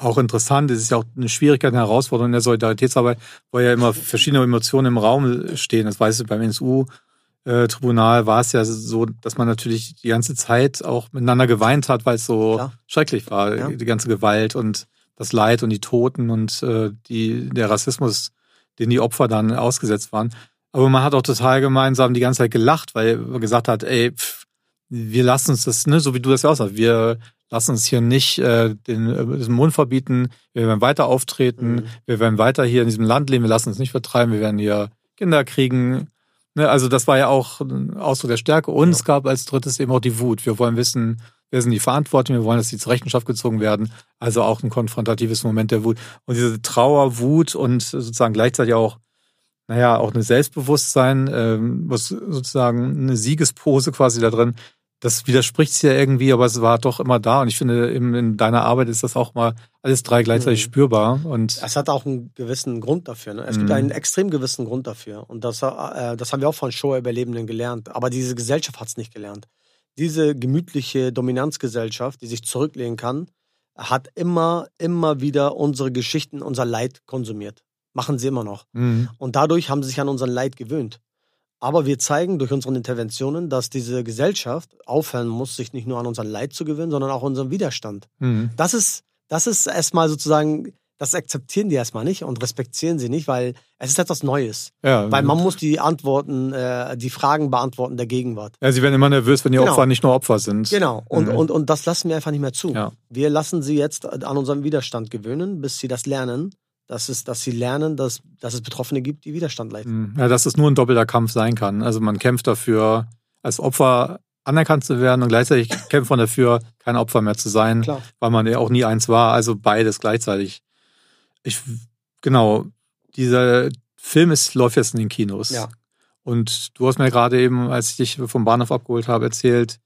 auch interessant. Es ist ja auch eine Schwierigkeit, eine Herausforderung in der Solidaritätsarbeit, wo ja immer verschiedene Emotionen im Raum stehen. Das weißt du, beim N S U-Tribunal war es ja so, dass man natürlich die ganze Zeit auch miteinander geweint hat, weil es so Klar. schrecklich war. Ja. Die ganze Gewalt und das Leid und die Toten und äh, die, der Rassismus, den die Opfer dann ausgesetzt waren. Aber man hat auch total gemeinsam die ganze Zeit gelacht, weil man gesagt hat, ey, pff, wir lassen uns das, ne, so wie du das ja auch sagst, wir lassen uns hier nicht äh, den, äh, den Mund verbieten, wir werden weiter auftreten, mhm. wir werden weiter hier in diesem Land leben, wir lassen uns nicht vertreiben, wir werden hier Kinder kriegen. Ne, also das war ja auch ein Ausdruck der Stärke. Und ja. es gab als drittes eben auch die Wut. Wir wollen wissen, wer sind die Verantwortlichen, wir wollen, dass die zur Rechenschaft gezogen werden. Also auch ein konfrontatives Moment der Wut. Und diese Trauer, Wut und sozusagen gleichzeitig auch, naja, auch eine Selbstbewusstsein, ähm, was sozusagen eine Siegespose quasi da drin, das widerspricht sich ja irgendwie, aber es war doch immer da. Und ich finde, in, in deiner Arbeit ist das auch mal alles drei gleichzeitig mhm. spürbar. Und es hat auch einen gewissen Grund dafür. Ne? Es mhm. gibt einen extrem gewissen Grund dafür. Und das, äh, das haben wir auch von Shoah-Überlebenden gelernt. Aber diese Gesellschaft hat es nicht gelernt. Diese gemütliche Dominanzgesellschaft, die sich zurücklehnen kann, hat immer, immer wieder unsere Geschichten, unser Leid konsumiert. Machen sie immer noch. Mhm. Und dadurch haben sie sich an unseren Leid gewöhnt. Aber wir zeigen durch unsere Interventionen, dass diese Gesellschaft aufhören muss, sich nicht nur an unseren Leid zu gewöhnen, sondern auch unseren Widerstand. Mhm. Das ist, das ist erstmal sozusagen, das akzeptieren die erstmal nicht und respektieren sie nicht, weil es ist etwas Neues. Ja, weil man muss die Antworten, äh, die Fragen beantworten der Gegenwart. Ja, sie werden immer nervös, wenn die genau. Opfer nicht nur Opfer sind. Genau. Und, mhm. und, und das lassen wir einfach nicht mehr zu. Ja. Wir lassen sie jetzt an unserem Widerstand gewöhnen, bis sie das lernen. Das ist, dass sie lernen, dass, dass es Betroffene gibt, die Widerstand leisten. Ja, dass es nur ein doppelter Kampf sein kann. Also man kämpft dafür, als Opfer anerkannt zu werden und gleichzeitig kämpft man dafür, kein Opfer mehr zu sein, Klar. weil man ja auch nie eins war. Also beides gleichzeitig. Ich, genau, dieser Film ist, läuft jetzt in den Kinos. Ja. Und du hast mir gerade eben, als ich dich vom Bahnhof abgeholt habe, erzählt,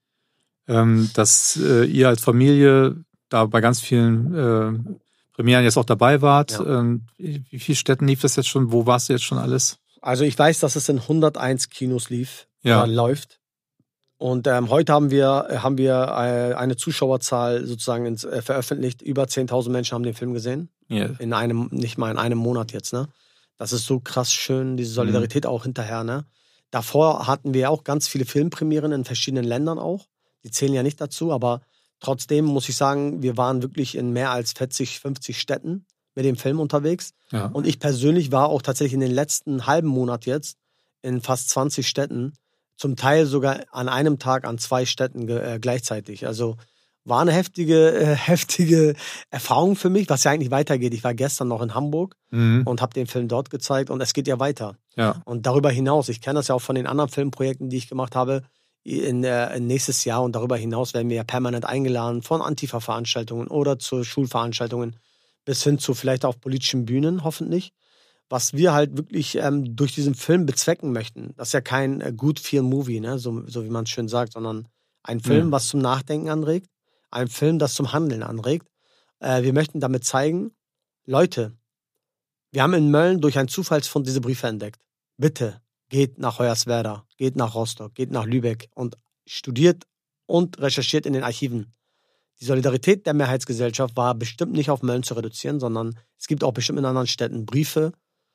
ähm, dass äh, ihr als Familie da bei ganz vielen äh, Premieren jetzt auch dabei wart. Ja. Ähm, wie viele Städten lief das jetzt schon? Wo warst du jetzt schon alles? Also ich weiß, dass es in hunderteins Kinos lief, ja. oder läuft. Und ähm, heute haben wir, haben wir äh, eine Zuschauerzahl sozusagen ins, äh, veröffentlicht. Über zehntausend Menschen haben den Film gesehen. Yeah. In einem, nicht mal in einem Monat jetzt, ne? Das ist so krass schön, diese Solidarität mhm. auch hinterher, ne? Davor hatten wir auch ganz viele Filmpremieren in verschiedenen Ländern auch. Die zählen ja nicht dazu, aber trotzdem muss ich sagen, wir waren wirklich in mehr als vierzig, fünfzig Städten mit dem Film unterwegs. Ja. Und ich persönlich war auch tatsächlich in den letzten halben Monat jetzt in fast zwanzig Städten. Zum Teil sogar an einem Tag an zwei Städten äh, gleichzeitig. Also war eine heftige, äh, heftige Erfahrung für mich, was ja eigentlich weitergeht. Ich war gestern noch in Hamburg mhm. und habe den Film dort gezeigt und es geht ja weiter. Ja. Und darüber hinaus, ich kenne das ja auch von den anderen Filmprojekten, die ich gemacht habe, In, äh, in nächstes Jahr und darüber hinaus werden wir ja permanent eingeladen von Antifa-Veranstaltungen oder zu Schulveranstaltungen bis hin zu vielleicht auch politischen Bühnen, hoffentlich. Was wir halt wirklich ähm, durch diesen Film bezwecken möchten. Das ist ja kein äh, Good-Feel-Movie, ne? so, so wie man es schön sagt, sondern ein Film, mhm. was zum Nachdenken anregt, ein Film, das zum Handeln anregt. Äh, wir möchten damit zeigen, Leute, wir haben in Mölln durch einen Zufallsfund diese Briefe entdeckt. Bitte, geht nach Hoyerswerda, geht nach Rostock, geht nach Lübeck und studiert und recherchiert in den Archiven. Die Solidarität der Mehrheitsgesellschaft war bestimmt nicht auf Mölln zu reduzieren, sondern es gibt auch bestimmt in anderen Städten Briefe,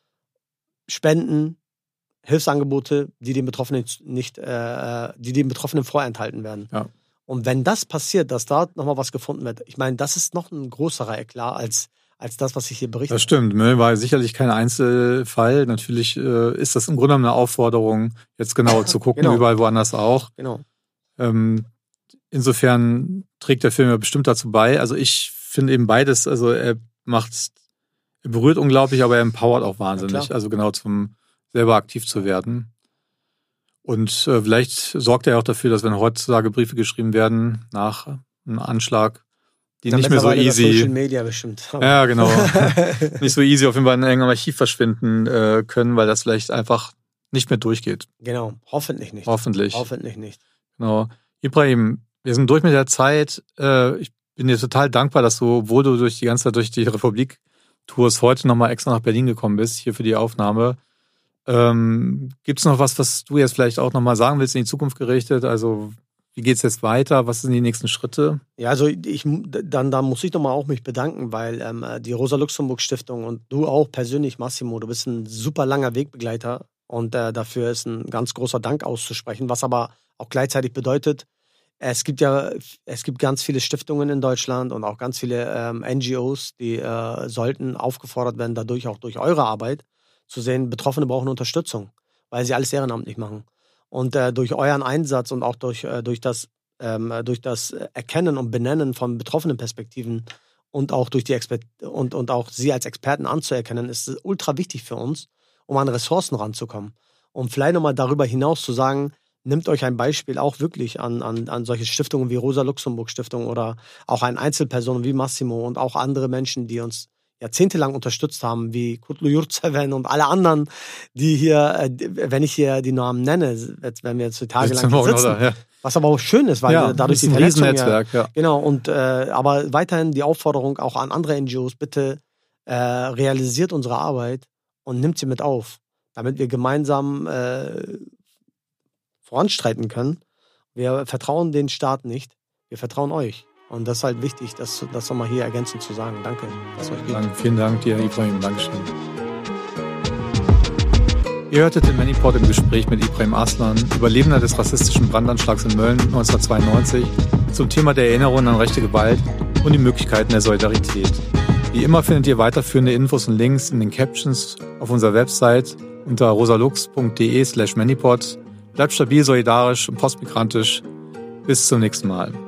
Spenden, Hilfsangebote, die den Betroffenen nicht, äh, die den Betroffenen vorenthalten werden. Ja. Und wenn das passiert, dass da nochmal was gefunden wird, ich meine, das ist noch ein größerer Eklat als als das, was ich hier berichte. Das stimmt. Mölln war sicherlich kein Einzelfall. Natürlich äh, ist das im Grunde genommen eine Aufforderung, jetzt genauer zu gucken, genau. überall woanders auch. Genau. Ähm, insofern trägt der Film ja bestimmt dazu bei. Also ich finde eben beides, also er macht, er berührt unglaublich, aber er empowert auch wahnsinnig. Also genau zum selber aktiv zu werden. Und äh, vielleicht sorgt er auch dafür, dass wenn heutzutage Briefe geschrieben werden nach einem Anschlag, die dann nicht mehr so easy. Social Media bestimmt. Ja, genau. Nicht so easy auf jeden Fall in irgendeinem Archiv verschwinden äh, können, weil das vielleicht einfach nicht mehr durchgeht. Genau, hoffentlich nicht. Hoffentlich. Hoffentlich nicht. Genau. Ibrahim, wir sind durch mit der Zeit. Äh, ich bin dir total dankbar, dass du, obwohl du durch die ganze Zeit durch die Republik tourst, heute nochmal extra nach Berlin gekommen bist, hier für die Aufnahme. Ähm, Gibt es noch was, was du jetzt vielleicht auch nochmal sagen willst in die Zukunft gerichtet? Also Wie geht's jetzt weiter? Was sind die nächsten Schritte? Ja, also ich dann, dann muss ich nochmal auch mich bedanken, weil ähm, die Rosa-Luxemburg-Stiftung und du auch persönlich, Massimo, du bist ein super langer Wegbegleiter und äh, dafür ist ein ganz großer Dank auszusprechen, was aber auch gleichzeitig bedeutet, es gibt ja, es gibt ganz viele Stiftungen in Deutschland und auch ganz viele ähm, N G Os, die äh, sollten aufgefordert werden, dadurch auch durch eure Arbeit zu sehen, Betroffene brauchen Unterstützung, weil sie alles ehrenamtlich machen. Und äh, durch euren Einsatz und auch durch, äh, durch, das, ähm, durch das Erkennen und Benennen von betroffenen Perspektiven und auch durch die Exper- und, und auch sie als Experten anzuerkennen, ist es ultra wichtig für uns, um an Ressourcen ranzukommen. Und vielleicht nochmal darüber hinaus zu sagen, nehmt euch ein Beispiel auch wirklich an, an, an solche Stiftungen wie Rosa-Luxemburg-Stiftung oder auch an Einzelpersonen wie Massimo und auch andere Menschen, die uns jahrzehntelang unterstützt haben, wie Kutlu Yurtseven und alle anderen, die hier, wenn ich hier die Namen nenne, wenn wir jetzt so tagelang hier sitzen, oder, ja. Was aber auch schön ist, weil ja, dadurch ist ein die Vernetzung Riesennetzwerk, ja, ja. Genau, und äh, aber weiterhin die Aufforderung auch an andere N G Os, bitte äh, realisiert unsere Arbeit und nimmt sie mit auf, damit wir gemeinsam äh, voranstreiten können. Wir vertrauen den Staat nicht, wir vertrauen euch. Und das ist halt wichtig, das, das nochmal hier ergänzend zu sagen. Danke, dass euch geht. Danke, vielen Dank dir, Ibrahim. Dankeschön. Ihr hörtet den Manipod im Gespräch mit Ibrahim Aslan, Überlebender des rassistischen Brandanschlags in Mölln neunzehnhundertzweiundneunzig, zum Thema der Erinnerung an rechte Gewalt und die Möglichkeiten der Solidarität. Wie immer findet ihr weiterführende Infos und Links in den Captions auf unserer Website unter rosalux.de slash manipod. Bleibt stabil, solidarisch und postmigrantisch. Bis zum nächsten Mal.